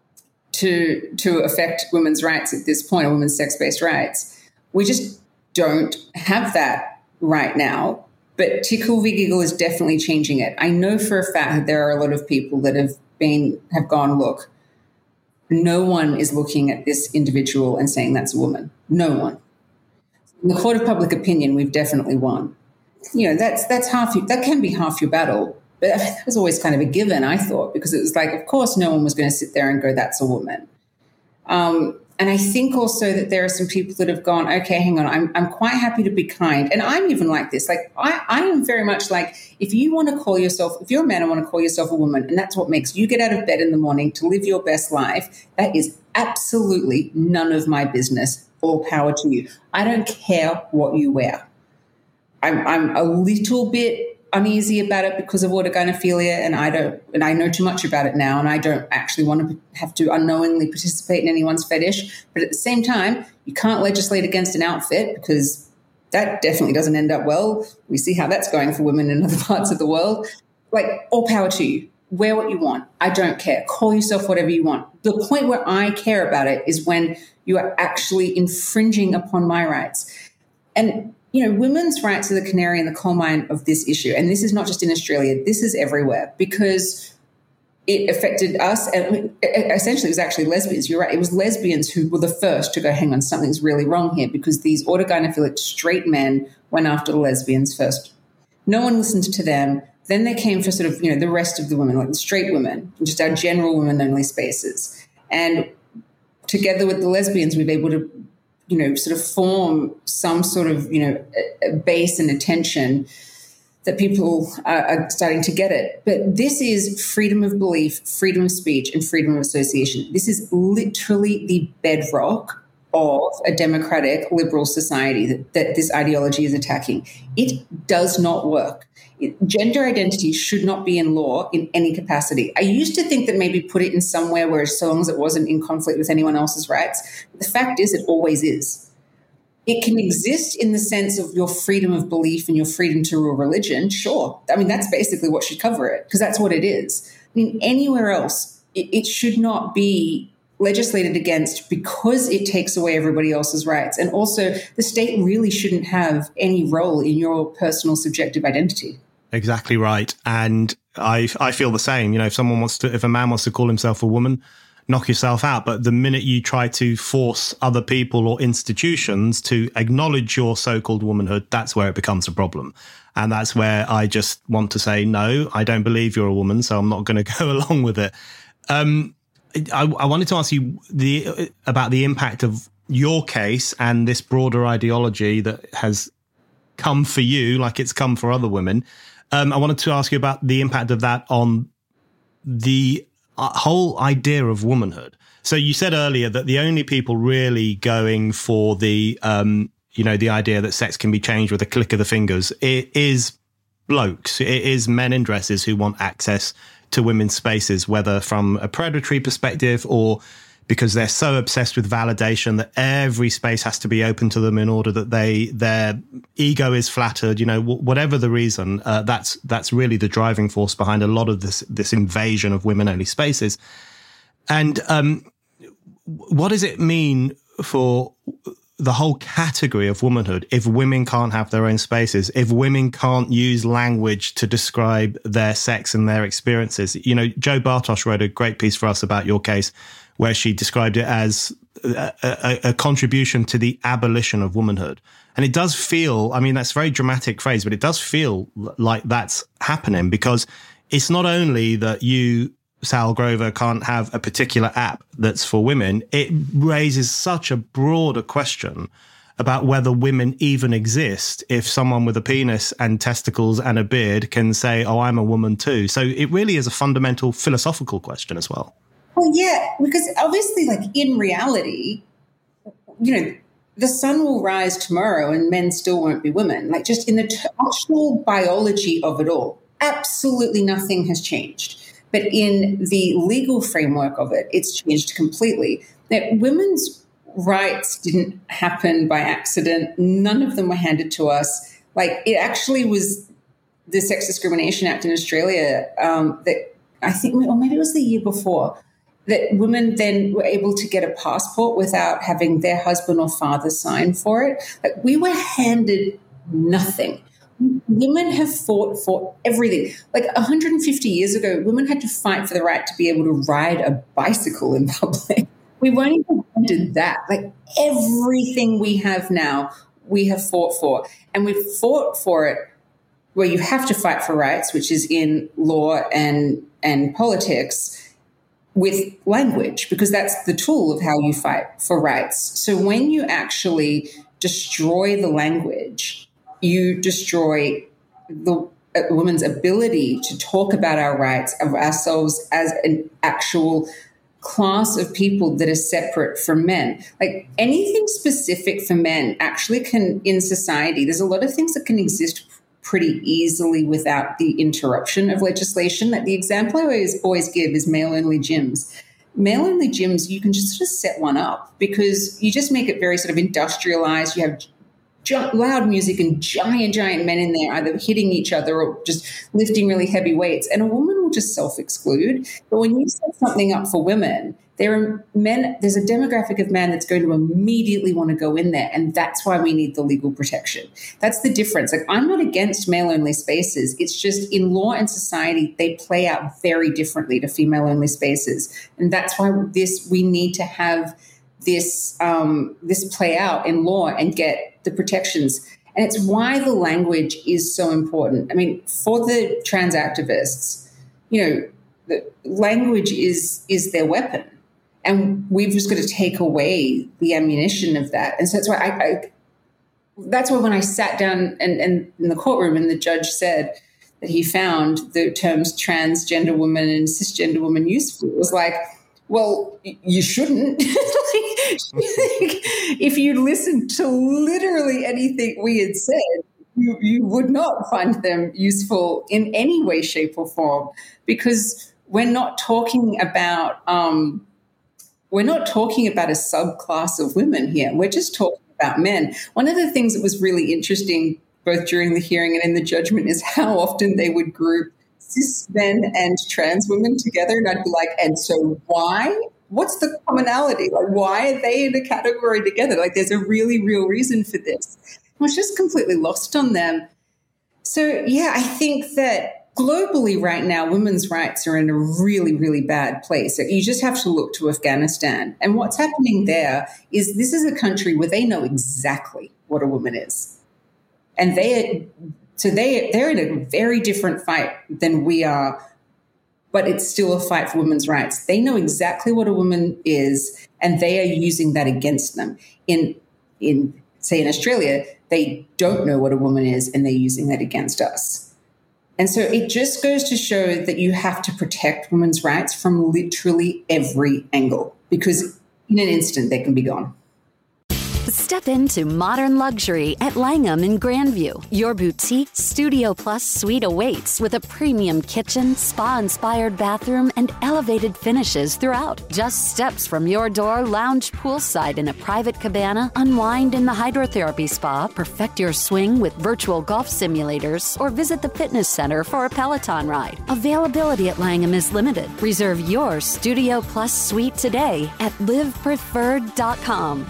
Speaker 2: to to affect women's rights at this point, or women's sex-based rights. We just don't have that right now. But Tickle v Giggle is definitely changing it. I know for a fact that there are a lot of people that have been have gone, look, no one is looking at this individual and saying that's a woman. No one. In the court of public opinion, we've definitely won. You know, that's that's half. That can be half your battle. But that was always kind of a given, I thought, because it was like, of course, no one was going to sit there and go, that's a woman. Um, and I think also that there are some people that have gone, okay, hang on, I'm I'm quite happy to be kind. And I'm even like this. Like, I, I am very much like, if you want to call yourself, if you're a man and want to call yourself a woman, and that's what makes you get out of bed in the morning to live your best life, that is absolutely none of my business. All power to you. I don't care what you wear. I'm, I'm a little bit uneasy about it because of autogynephilia, and I don't, and I know too much about it now, and I don't actually want to have to unknowingly participate in anyone's fetish. But at the same time, you can't legislate against an outfit because That definitely doesn't end up well. We see how that's going for women in other parts of the world. Like, all power to you. Wear what you want. I don't care. Call yourself whatever you want. The point where I care about it is when you are actually infringing upon my rights. And, you know, women's rights are the canary in the coal mine of this issue. And this is not just in Australia. This is everywhere, because it affected us. And I mean, essentially, it was actually lesbians. You're right. It was lesbians who were the first to go, hang on, something's really wrong here, because these autogynephilic straight men went after the lesbians first. No one listened to them. Then they came for sort of, you know, the rest of the women, like the straight women, just our general women-only spaces. And together with the lesbians, we've been able to, you know, sort of form some sort of, you know, a base and attention that people are, are starting to get it. But this is freedom of belief, freedom of speech, and freedom of association. This is literally the bedrock of a democratic liberal society that, that this ideology is attacking. It does not work. It, gender identity should not be in law in any capacity. I used to think that maybe put it in somewhere where, so long as it wasn't in conflict with anyone else's rights. The fact is, it always is. It can exist in the sense of your freedom of belief and your freedom to rule religion, sure. I mean, that's basically what should cover it, because that's what it is. I mean, anywhere else, it, it should not be legislated against because it takes away everybody else's rights. And also, the state really shouldn't have any role in your personal subjective identity.
Speaker 3: Exactly right. And I I feel the same. You know, if someone wants to, if a man wants to call himself a woman, knock yourself out. But the minute you try to force other people or institutions to acknowledge your so-called womanhood, that's where it becomes a problem. And that's where I just want to say, no, I don't believe you're a woman, so I'm not going to go along with it. Um, I, I wanted to ask you the about the impact of your case and this broader ideology that has come for you, like it's come for other women. Um, I wanted to ask you about the impact of that on the whole idea of womanhood. So you said earlier that the only people really going for the, um, you know, the idea that sex can be changed with a click of the fingers, it is blokes. It is men in dresses who want access to women's spaces, whether from a predatory perspective or because they're so obsessed with validation that every space has to be open to them in order that they their ego is flattered. You know, w- whatever the reason, uh, that's that's really the driving force behind a lot of this this invasion of women-only spaces. And um, what does it mean for the whole category of womanhood if women can't have their own spaces, if women can't use language to describe their sex and their experiences? You know, Jo Bartosh wrote a great piece for us about your case where she described it as a, a, a contribution to the abolition of womanhood. And it does feel, I mean, that's a very dramatic phrase, but it does feel like that's happening, because it's not only that you, Sal Grover, can't have a particular app that's for women. It raises such a broader question about whether women even exist if someone with a penis and testicles and a beard can say, oh, I'm a woman too. So it really is a fundamental philosophical question as well.
Speaker 2: Well, yeah, because obviously, like, in reality, you know, the sun will rise tomorrow and men still won't be women. Like, just in the t- actual biology of it all, absolutely nothing has changed. But in the legal framework of it, it's changed completely. That women's rights didn't happen by accident. None of them were handed to us. Like, it actually was the Sex Discrimination Act in Australia um, that I think, or maybe it was the year before, that women then were able to get a passport without having their husband or father sign for it. Like, we were handed nothing. Women have fought for everything. Like one hundred fifty years ago, women had to fight for the right to be able to ride a bicycle in public. We weren't even handed that. Like, everything we have now, we have fought for. And we've fought for it where you have to fight for rights, which is in law and, and politics, with language, because that's the tool of how you fight for rights. So when you actually destroy the language, you destroy the a woman's ability to talk about our rights, of ourselves as an actual class of people that are separate from men. Like, anything specific for men actually can, in society, there's a lot of things that can exist pretty easily without the interruption of legislation. Like, the example I always, always give is male-only gyms. Male-only gyms, you can just sort of set one up because you just make it very sort of industrialized. You have gi- loud music and giant, giant men in there either hitting each other or just lifting really heavy weights. And a woman will just self-exclude. But when you set something up for women, there are men, there's a demographic of men that's going to immediately want to go in there. And that's why we need the legal protection. That's the difference. Like, I'm not against male-only spaces. It's just in law and society, they play out very differently to female-only spaces. And that's why this, we need to have this, um, this play out in law and get the protections. And it's why the language is so important. I mean, for the trans activists, you know, the language is, is their weapon. And we've just got to take away the ammunition of that. And so that's why I, I that's why when I sat down and, and in the courtroom and the judge said that he found the terms transgender woman and cisgender woman useful, it was like, well, you shouldn't. If you listened to literally anything we had said, you, you would not find them useful in any way, shape, or form, because we're not talking about um, we're not talking about a subclass of women here. We're just talking about men. One of the things that was really interesting, both during the hearing and in the judgment, is how often they would group cis men and trans women together. And I'd be like, and so why? What's the commonality? Like, why are they in a category together? Like, there's a really real reason for this. It was just completely lost on them. So, yeah, I think that globally right now, women's rights are in a really, really bad place. So you just have to look to Afghanistan. And what's happening there is this is a country where they know exactly what a woman is. And they so they, they're in a very different fight than we are, but it's still a fight for women's rights. They know exactly what a woman is, and they are using that against them. In, in say, in Australia, they don't know what a woman is, and they're using that against us. And so it just goes to show that you have to protect women's rights from literally every angle, because in an instant they can be gone.
Speaker 1: Step into modern luxury at Langham in Grandview. Your boutique Studio Plus suite awaits with a premium kitchen, spa-inspired bathroom, and elevated finishes throughout. Just steps from your door, lounge poolside in a private cabana, unwind in the hydrotherapy spa, perfect your swing with virtual golf simulators, or visit the fitness center for a Peloton ride. Availability at Langham is limited. Reserve your Studio Plus suite today at live preferred dot com.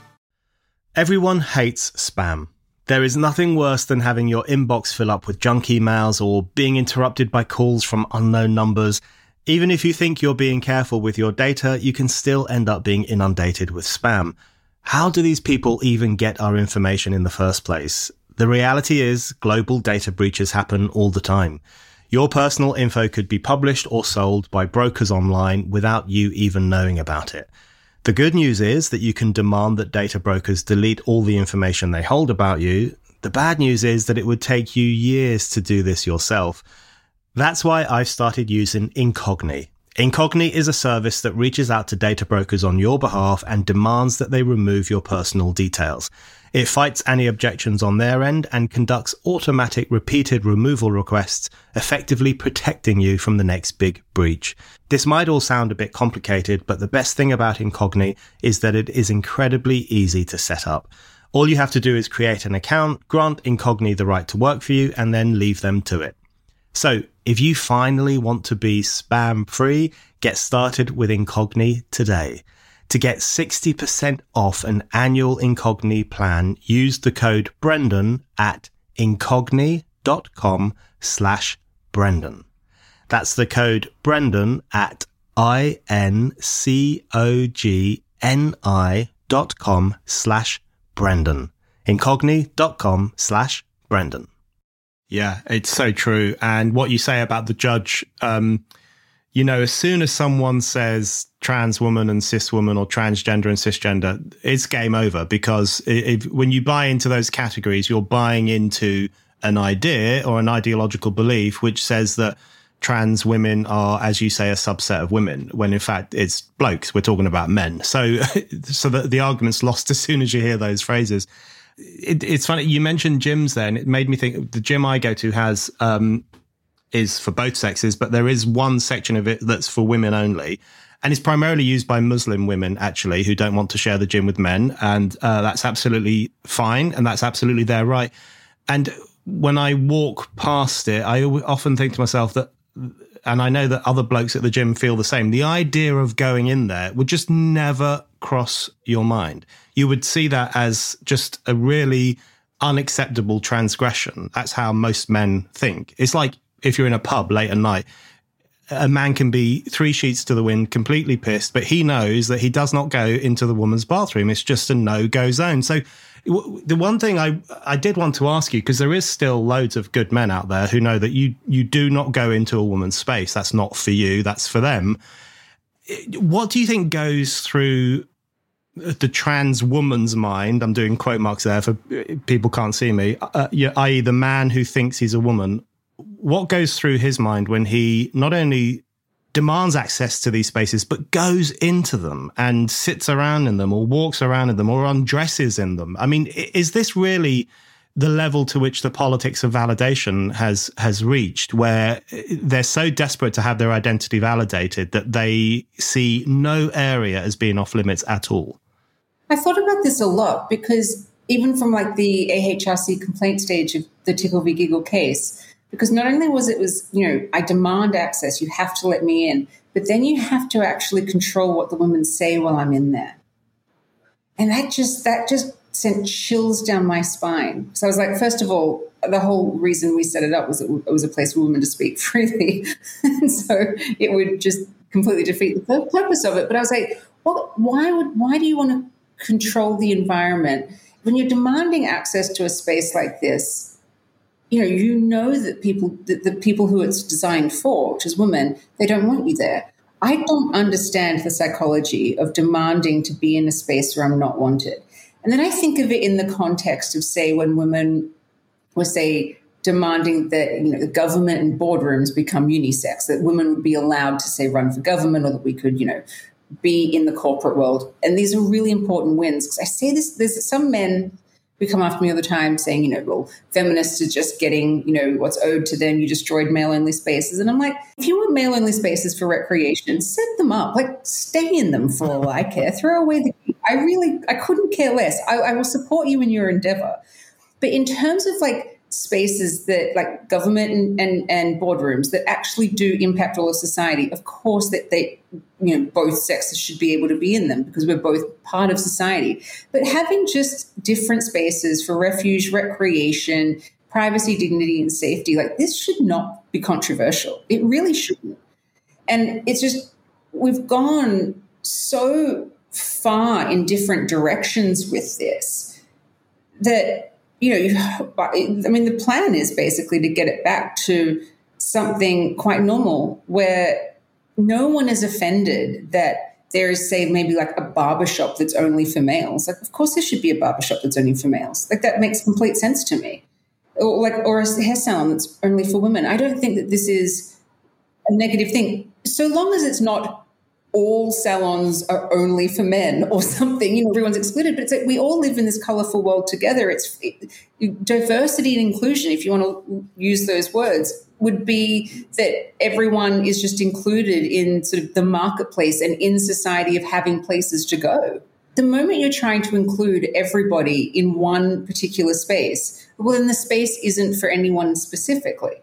Speaker 3: Everyone hates spam. There is nothing worse than having your inbox fill up with junk emails or being interrupted by calls from unknown numbers. Even if you think you're being careful with your data, you can still end up being inundated with spam. How do these people even get our information in the first place? The reality is, global data breaches happen all the time. Your personal info could be published or sold by brokers online without you even knowing about it. The good news is that you can demand that data brokers delete all the information they hold about you. The bad news is that it would take you years to do this yourself. That's why I've started using Incogni. Incogni is a service that reaches out to data brokers on your behalf and demands that they remove your personal details. It fights any objections on their end and conducts automatic repeated removal requests, effectively protecting you from the next big breach. This might all sound a bit complicated, but the best thing about Incogni is that it is incredibly easy to set up. All you have to do is create an account, grant Incogni the right to work for you, and then leave them to it. So, if you finally want to be spam-free, get started with Incogni today. To get sixty percent off an annual Incogni plan, use the code Brendan at incogni.com slash Brendan. That's the code Brendan at I-N-C-O-G-N-I dot com slash Brendan. Incogni.com slash Brendan. Yeah, it's so true. And what you say about the judge, um, you know, as soon as someone says trans woman and cis woman or transgender and cisgender, it's game over, because if, when you buy into those categories, you're buying into an idea or an ideological belief which says that trans women are, as you say, a subset of women, when in fact it's blokes. We're talking about men. So, so the, the argument's lost as soon as you hear those phrases. It, it's funny. You mentioned gyms there, and it made me think the gym I go to has, um, is for both sexes, but there is one section of it that's for women only. And it's primarily used by Muslim women, actually, who don't want to share the gym with men. And uh, that's absolutely fine. And that's absolutely their right. And when I walk past it, I often think to myself that, and I know that other blokes at the gym feel the same, the idea of going in there would just never cross your mind. You would see that as just a really unacceptable transgression. That's how most men think. It's like if you're in a pub late at night, a man can be three sheets to the wind, completely pissed, but he knows that he does not go into the woman's bathroom. It's just a no-go zone. So w- the one thing I I did want to ask you, because there is still loads of good men out there who know that you you do not go into a woman's space. That's not for you. That's for them. What do you think goes through the trans woman's mind? I'm doing quote marks there for people can't see me, uh, yeah, that is the man who thinks he's a woman. What goes through his mind when he not only demands access to these spaces, but goes into them and sits around in them or walks around in them or undresses in them? I mean, is this really the level to which the politics of validation has has reached, where they're so desperate to have their identity validated that they see no area as being off limits at all?
Speaker 2: I thought about this a lot because even from like the A H R C complaint stage of the Tickle v. Giggle case, because not only was it was, you know, I demand access, you have to let me in, but then you have to actually control what the women say while I'm in there. And that just, that just sent chills down my spine. So I was like, first of all, the whole reason we set it up was that it was a place for women to speak freely. And so it would just completely defeat the purpose of it. But I was like, well, why would, why do you want to control the environment? When you're demanding access to a space like this, you know, you know that people, that the people who it's designed for, which is women, they don't want you there. I don't understand the psychology of demanding to be in a space where I'm not wanted. And then I think of it in the context of, say, when women were, say, demanding that, you know, the government and boardrooms become unisex, that women would be allowed to, say, run for government, or that we could, you know, be in the corporate world. And these are really important wins, because I say this, there's some men who come after me all the time saying, you know, well, feminists are just getting, you know, what's owed to them. You destroyed male-only spaces. And I'm like, if you want male-only spaces for recreation, set them up. Like, stay in them for all I care. Throw away the key. I really, I couldn't care less. I, I will support you in your endeavor. But in terms of, like, spaces that, like, government and, and, and boardrooms that actually do impact all of society, of course that they, you know, both sexes should be able to be in them because we're both part of society. But having just different spaces for refuge, recreation, privacy, dignity, and safety, like, this should not be controversial. It really shouldn't. And it's just, we've gone so far in different directions with this that, you know, I mean, the plan is basically to get it back to something quite normal where no one is offended that there is, say, maybe like a barbershop that's only for males. Like, of course there should be a barbershop that's only for males. Like, that makes complete sense to me. Or like, or a hair salon that's only for women. I don't think that this is a negative thing, so long as it's not all salons are only for men or something, you know, everyone's excluded. But it's like we all live in this colorful world together. It's it, diversity and inclusion, if you want to use those words, would be that everyone is just included in sort of the marketplace and in society of having places to go. The moment you're trying to include everybody in one particular space, well, then the space isn't for anyone specifically.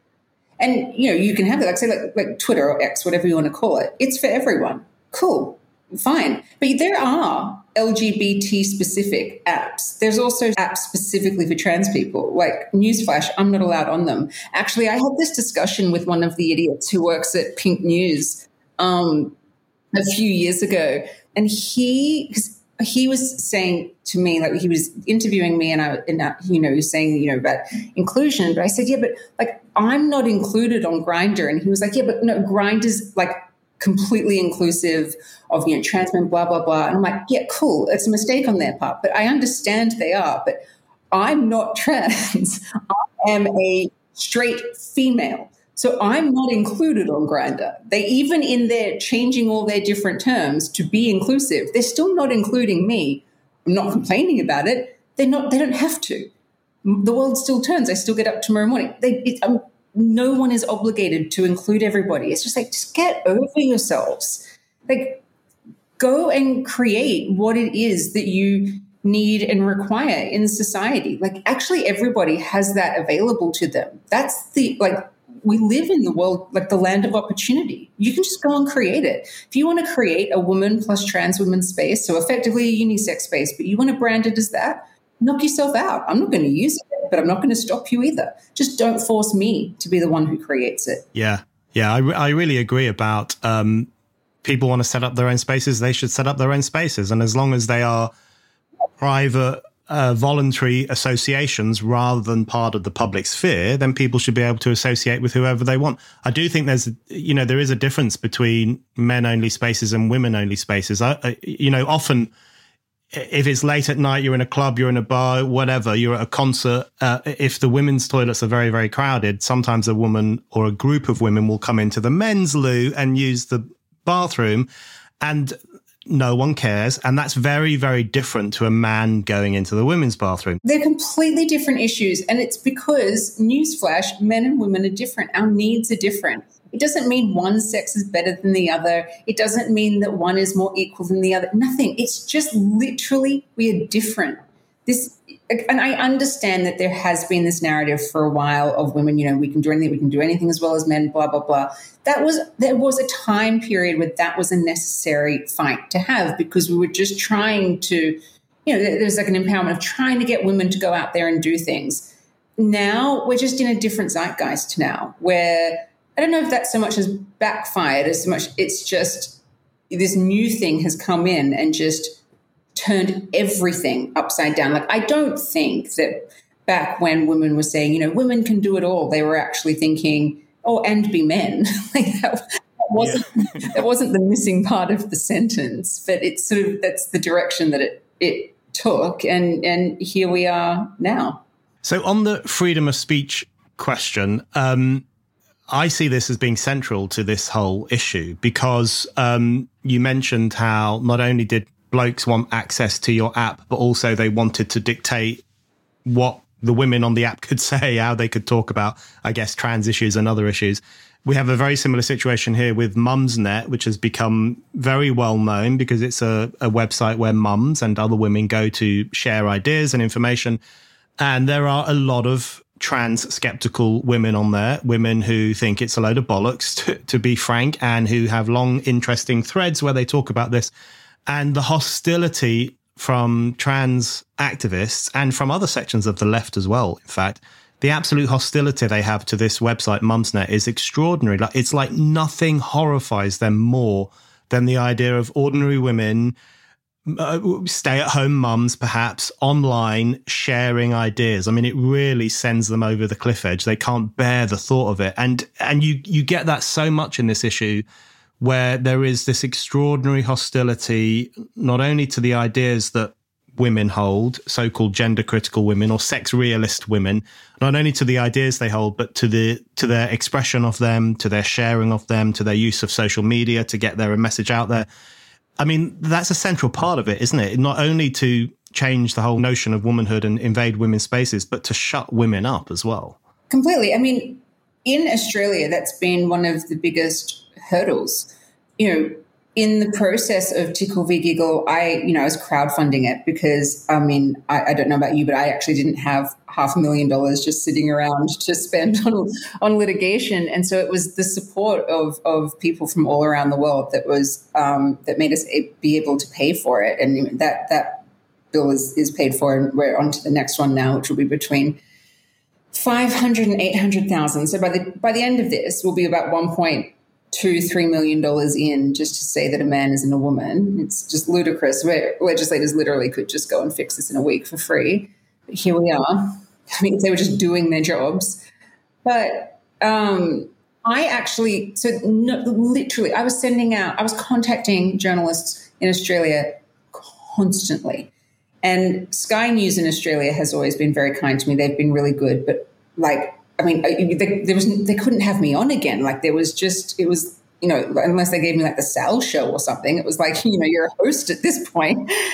Speaker 2: And, you know, you can have that, like, say, like, like Twitter or X, whatever you want to call it. It's for everyone. Cool. Fine. But there are L G B T-specific apps. There's also apps specifically for trans people. Like, newsflash, I'm not allowed on them. Actually, I had this discussion with one of the idiots who works at Pink News um, a few years ago. And he... he was saying to me, like, he was interviewing me, and I, and I, you know, he was saying, you know, about inclusion. But I said, yeah, but like, I'm not included on Grindr. And he was like, yeah, but no, Grindr's like completely inclusive of, you know, trans men, blah, blah, blah. And I'm like, yeah, cool. It's a mistake on their part, but I understand they are, but I'm not trans. I am a straight female. So I'm not included on Grindr. They, even in their changing all their different terms to be inclusive, they're still not including me. I'm not complaining about it. They're not. They don't have to. The world still turns. I still get up tomorrow morning. They, it, um, no one is obligated to include everybody. It's just like, just get over yourselves. Like, go and create what it is that you need and require in society. Like, actually, everybody has that available to them. That's the, like, we live in the world, like the land of opportunity. You can just go and create it. If you want to create a woman plus trans woman space, so effectively a unisex space, but you want to brand it as that, knock yourself out. I'm not going to use it, but I'm not going to stop you either. Just don't force me to be the one who creates it.
Speaker 3: Yeah. Yeah. I, re- I really agree about um, people want to set up their own spaces. They should set up their own spaces. And as long as they are private, Uh, voluntary associations rather than part of the public sphere, then people should be able to associate with whoever they want. I do think there's, you know, there is a difference between men-only spaces and women-only spaces. I, I, you know, often if it's late at night, you're in a club, you're in a bar, whatever, you're at a concert, uh, if the women's toilets are very, very crowded, sometimes a woman or a group of women will come into the men's loo and use the bathroom, and no one cares. And that's very, very different to a man going into the women's bathroom.
Speaker 2: They're completely different issues. And it's because, newsflash, men and women are different. Our needs are different. It doesn't mean one sex is better than the other. It doesn't mean that one is more equal than the other. Nothing. It's just literally we are different. This, and I understand that there has been this narrative for a while of women, you know, we can do anything, we can do anything as well as men, blah, blah, blah. That was, there was a time period where that was a necessary fight to have, because we were just trying to, you know, there's like an empowerment of trying to get women to go out there and do things. Now we're just in a different zeitgeist now, where I don't know if that so much has backfired as much, it's just this new thing has come in and just turned everything upside down. Like, I don't think that back when women were saying, you know, women can do it all, they were actually thinking, oh, and be men. Like that, that wasn't yeah. that wasn't the missing part of the sentence, but it's sort of, that's the direction that it it took, and and here we are now.
Speaker 3: So on the freedom of speech question, um, I see this as being central to this whole issue, because um, you mentioned how not only did blokes want access to your app, but also they wanted to dictate what the women on the app could say, how they could talk about, I guess, trans issues and other issues. We have a very similar situation here with Mumsnet, which has become very well known because it's a, a website where mums and other women go to share ideas and information. And there are a lot of trans skeptical women on there, women who think it's a load of bollocks, to, to be frank, and who have long, interesting threads where they talk about this. And the hostility from trans activists and from other sections of the left as well, in fact, the absolute hostility they have to this website, Mumsnet, is extraordinary. Like, it's like nothing horrifies them more than the idea of ordinary women, uh, stay-at-home mums, perhaps, online sharing ideas. I mean, it really sends them over the cliff edge. They can't bear the thought of it. And and you you get that so much in this issue, where there is this extraordinary hostility, not only to the ideas that women hold, so-called gender-critical women or sex-realist women, not only to the ideas they hold, but to the to their expression of them, to their sharing of them, to their use of social media to get their message out there. I mean, that's a central part of it, isn't it? Not only to change the whole notion of womanhood and invade women's spaces, but to shut women up as well.
Speaker 2: Completely. I mean, in Australia, that's been one of the biggest hurdles. You know, in the process of Tickle v Giggle, I, you know, I was crowdfunding it because, I mean, I, I don't know about you, but I actually didn't have half a million dollars just sitting around to spend on, on litigation. And so it was the support of, of people from all around the world that was, um, that made us be able to pay for it. And that, that bill is, is paid for, and we're on to the next one now, which will be between five hundred and eight hundred thousand. So by the, by the end of this, we'll be about one point two, three million dollars in just to say that a man isn't a woman. It's just ludicrous. Where legislators literally could just go and fix this in a week for free. But here we are. I mean, if they were just doing their jobs. But um, I actually, so no, literally, I was sending out, I was contacting journalists in Australia constantly. And Sky News in Australia has always been very kind to me. They've been really good. But like, I mean, they, there was, they couldn't have me on again. Like, there was just, it was, you know, unless they gave me like the Sal show or something, it was like, you know, you're a host at this point.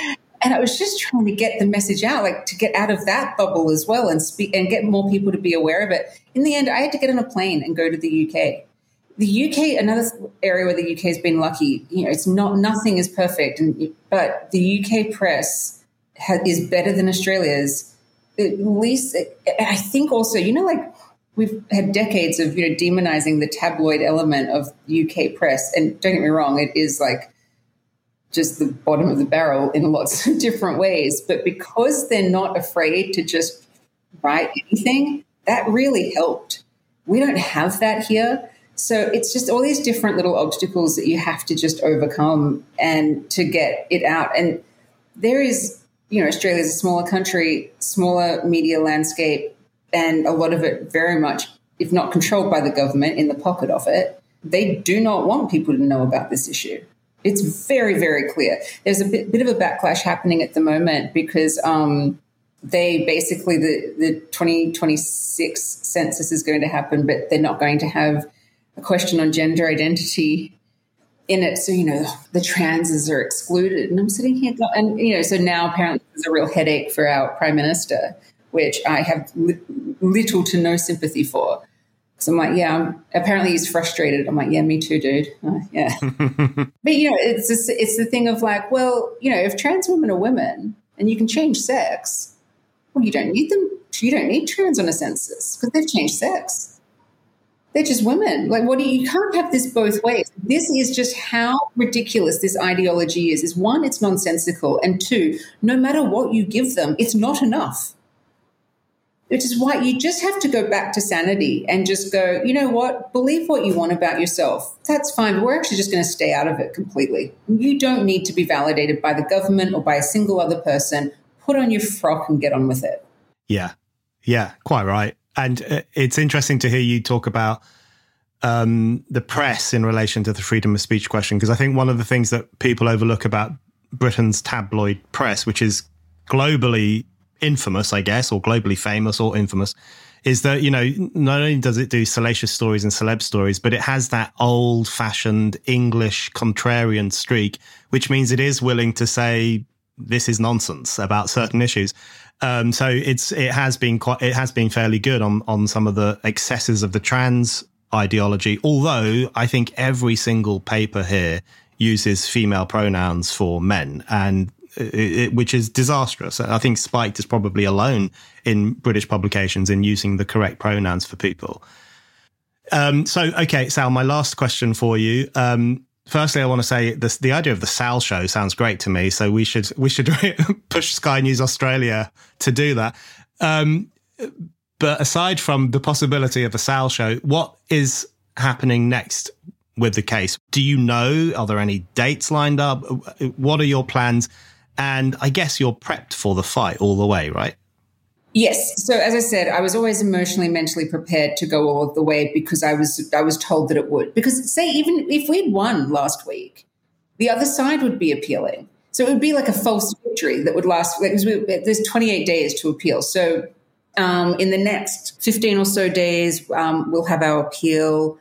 Speaker 2: And I was just trying to get the message out, like to get out of that bubble as well and speak and get more people to be aware of it. In the end, I had to get on a plane and go to the U K. The U K, another area where the U K has been lucky, you know, it's not, nothing is perfect, and, but the U K press has, is better than Australia's. At least, I think also, you know, like we've had decades of, you know, demonizing the tabloid element of U K press. And don't get me wrong, it is like just the bottom of the barrel in lots of different ways. But because they're not afraid to just write anything, that really helped. We don't have that here. So it's just all these different little obstacles that you have to just overcome and to get it out. And there is, you know, Australia is a smaller country, smaller media landscape, and a lot of it very much, if not controlled by the government, in the pocket of it. They do not want people to know about this issue. It's very, very clear. There's a bit, bit of a backlash happening at the moment because um, they basically, the, the twenty twenty-six census is going to happen, but they're not going to have a question on gender identity in it. So, you know, the transes are excluded. And I'm sitting here, and, you know, so now apparently there's a real headache for our Prime Minister, which I have li- little to no sympathy for. So I'm like, yeah, I'm, apparently he's frustrated. I'm like, yeah, me too, dude. Uh, yeah. But, you know, it's just, it's the thing of like, well, you know, if trans women are women and you can change sex, well, you don't need them. You don't need trans on a census because they've changed sex. They're just women. Like, what do you, you can't have this both ways. This is just how ridiculous this ideology is. Is one, it's nonsensical. And two, no matter what you give them, it's not enough. Which is why you just have to go back to sanity and just go, you know what, believe what you want about yourself. That's fine. But we're actually just going to stay out of it completely. You don't need to be validated by the government or by a single other person. Put on your frock and get on with it.
Speaker 3: Yeah. Yeah, quite right. And uh, it's interesting to hear you talk about um, the press in relation to the freedom of speech question, because I think one of the things that people overlook about Britain's tabloid press, which is globally infamous, I guess, or globally famous or infamous, is that, you know, not only does it do salacious stories and celeb stories, but it has that old-fashioned English contrarian streak, which means it is willing to say this is nonsense about certain issues. Um, so it's it has been quite it has been fairly good on on some of the excesses of the trans ideology. Although I think every single paper here uses female pronouns for men, and it, it, which is disastrous. I think Spiked is probably alone in British publications in using the correct pronouns for people. Um, so, okay, Sal, my last question for you. Um, Firstly, I want to say this, the idea of the Sal show sounds great to me. So we should we should push Sky News Australia to do that. Um, but aside from the possibility of a Sal show, what is happening next with the case? Do you know? Are there any dates lined up? What are your plans? And I guess you're prepped for the fight all the way, right?
Speaker 2: Yes. So as I said, I was always emotionally, mentally prepared to go all the way because I was I was told that it would. Because say even if we'd won last week, the other side would be appealing. So it would be like a false victory that would last. Because we, there's twenty-eight days to appeal. So um, in the next fifteen or so days, um, we'll have our appeal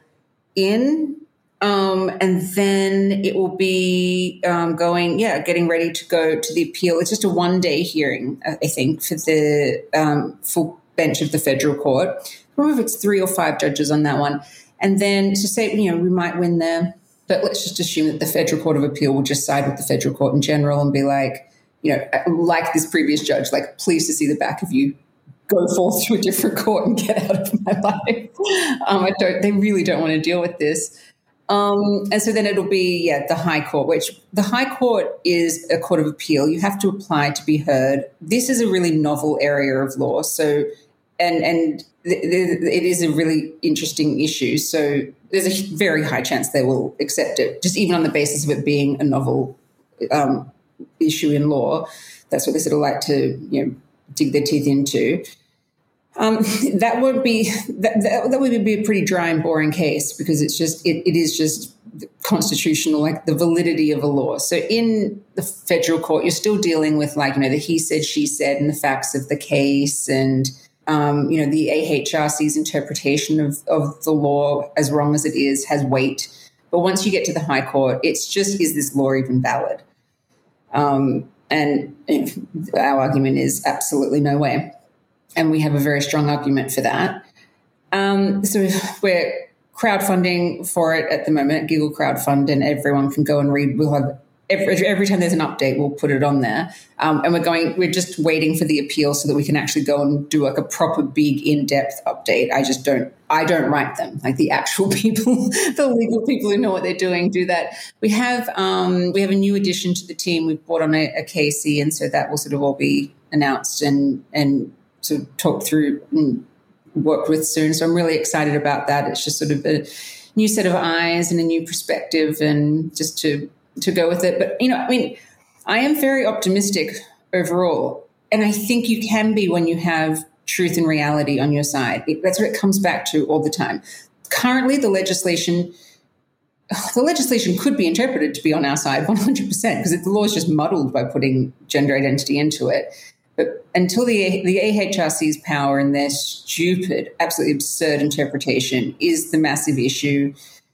Speaker 2: in. Um, and then it will be um, going, yeah, getting ready to go to the appeal. It's just a one-day hearing, I think, for the um, full bench of the federal court. I don't know if it's three or five judges on that one. And then to say, you know, we might win there, but let's just assume that the Federal Court of Appeal will just side with the federal court in general and be like, you know, like this previous judge, like, pleased to see the back of you. Go forth to a different court and get out of my life. Um, I don't. They really don't want to deal with this. Um, and so then it'll be, yeah, the High Court, which the High Court is a court of appeal. You have to apply to be heard. This is a really novel area of law. So, and, and th- th- it is a really interesting issue. So there's a very high chance they will accept it, just even on the basis of it being a novel um, issue in law. That's what they sort of like to, you know, dig their teeth into. Um, that won't be that, that, that would be a pretty dry and boring case because it's just it, it is just constitutional, like the validity of a law. So in the federal court, you're still dealing with like, you know, the he said, she said, and the facts of the case, and um, you know, the A H R C's interpretation of of the law, as wrong as it is, has weight. But once you get to the High Court, it's just, is this law even valid? Um, And our argument is absolutely no way. And we have a very strong argument for that. Um, so we're crowdfunding for it at the moment at Giggle Crowdfund, and everyone can go and read. We'll have every, every time there's an update, we'll put it on there. Um, and we're going, we're just waiting for the appeal so that we can actually go and do like a proper big in-depth update. I just don't, I don't write them. Like the actual people, the legal people who know what they're doing do that. We have, um, we have a new addition to the team. We've brought on a, a Casey, and so that will sort of all be announced and, and sort of talked through and worked with soon. So I'm really excited about that. It's just sort of a new set of eyes and a new perspective, and just to, to go with it. But, you know, I mean, I am very optimistic overall. And I think you can be when you have truth and reality on your side. It, that's what it comes back to all the time. Currently, the legislation, the legislation could be interpreted to be on our side one hundred percent, because the law is just muddled by putting gender identity into it. But until the, the A H R C's power and their stupid, absolutely absurd interpretation is the massive issue.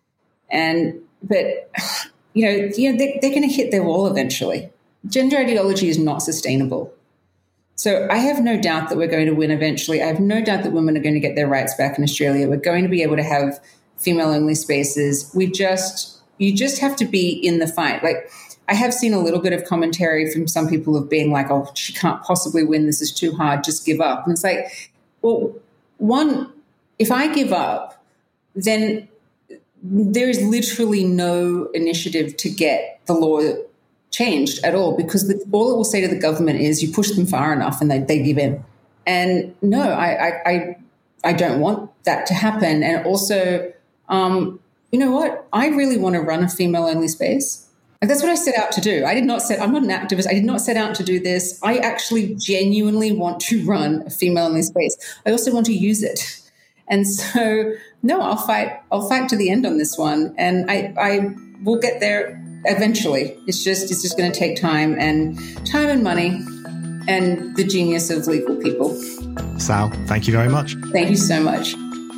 Speaker 2: And, but, you know, you know they, they're going to hit their wall eventually. Gender ideology is not sustainable. So I have no doubt that we're going to win eventually. I have no doubt that women are going to get their rights back in Australia. We're going to be able to have female-only spaces. We just, you just have to be in the fight. Like, I have seen a little bit of commentary from some people of being like, oh, she can't possibly win. This is too hard. Just give up. And it's like, well, one, if I give up, then there is literally no initiative to get the law changed at all, because the, all it will say to the government is you push them far enough and they, they give in. And no, I, I, I, I don't want that to happen. And also, um, you know what? I really want to run a female-only space. Like, that's what I set out to do. I did not set, I'm not an activist. I did not set out to do this. I actually genuinely want to run a female-only space. I also want to use it. And so, no, I'll fight, I'll fight to the end on this one. And I, I will get there eventually. It's just, it's just going to take time and time and money and the genius of legal people.
Speaker 3: Sal, thank you very much.
Speaker 2: Thank you so much.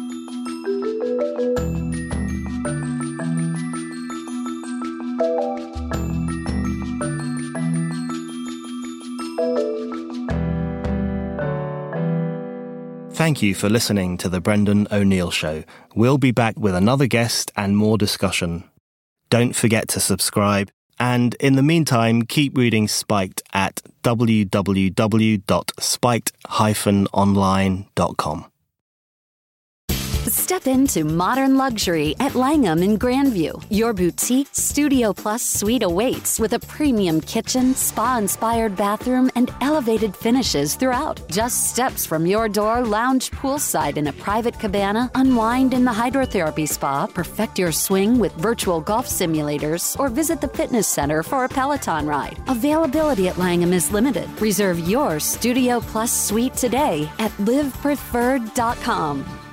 Speaker 3: Thank you for listening to The Brendan O'Neill Show. We'll be back with another guest and more discussion. Don't forget to subscribe, and in the meantime, keep reading Spiked at w w w dot spiked dash online dot com.
Speaker 1: Step into modern luxury at Langham in Grandview. Your boutique Studio Plus suite awaits with a premium kitchen, spa-inspired bathroom, and elevated finishes throughout. Just steps from your door, lounge poolside in a private cabana, unwind in the hydrotherapy spa, perfect your swing with virtual golf simulators, or visit the fitness center for a Peloton ride. Availability at Langham is limited. Reserve your Studio Plus suite today at live preferred dot com.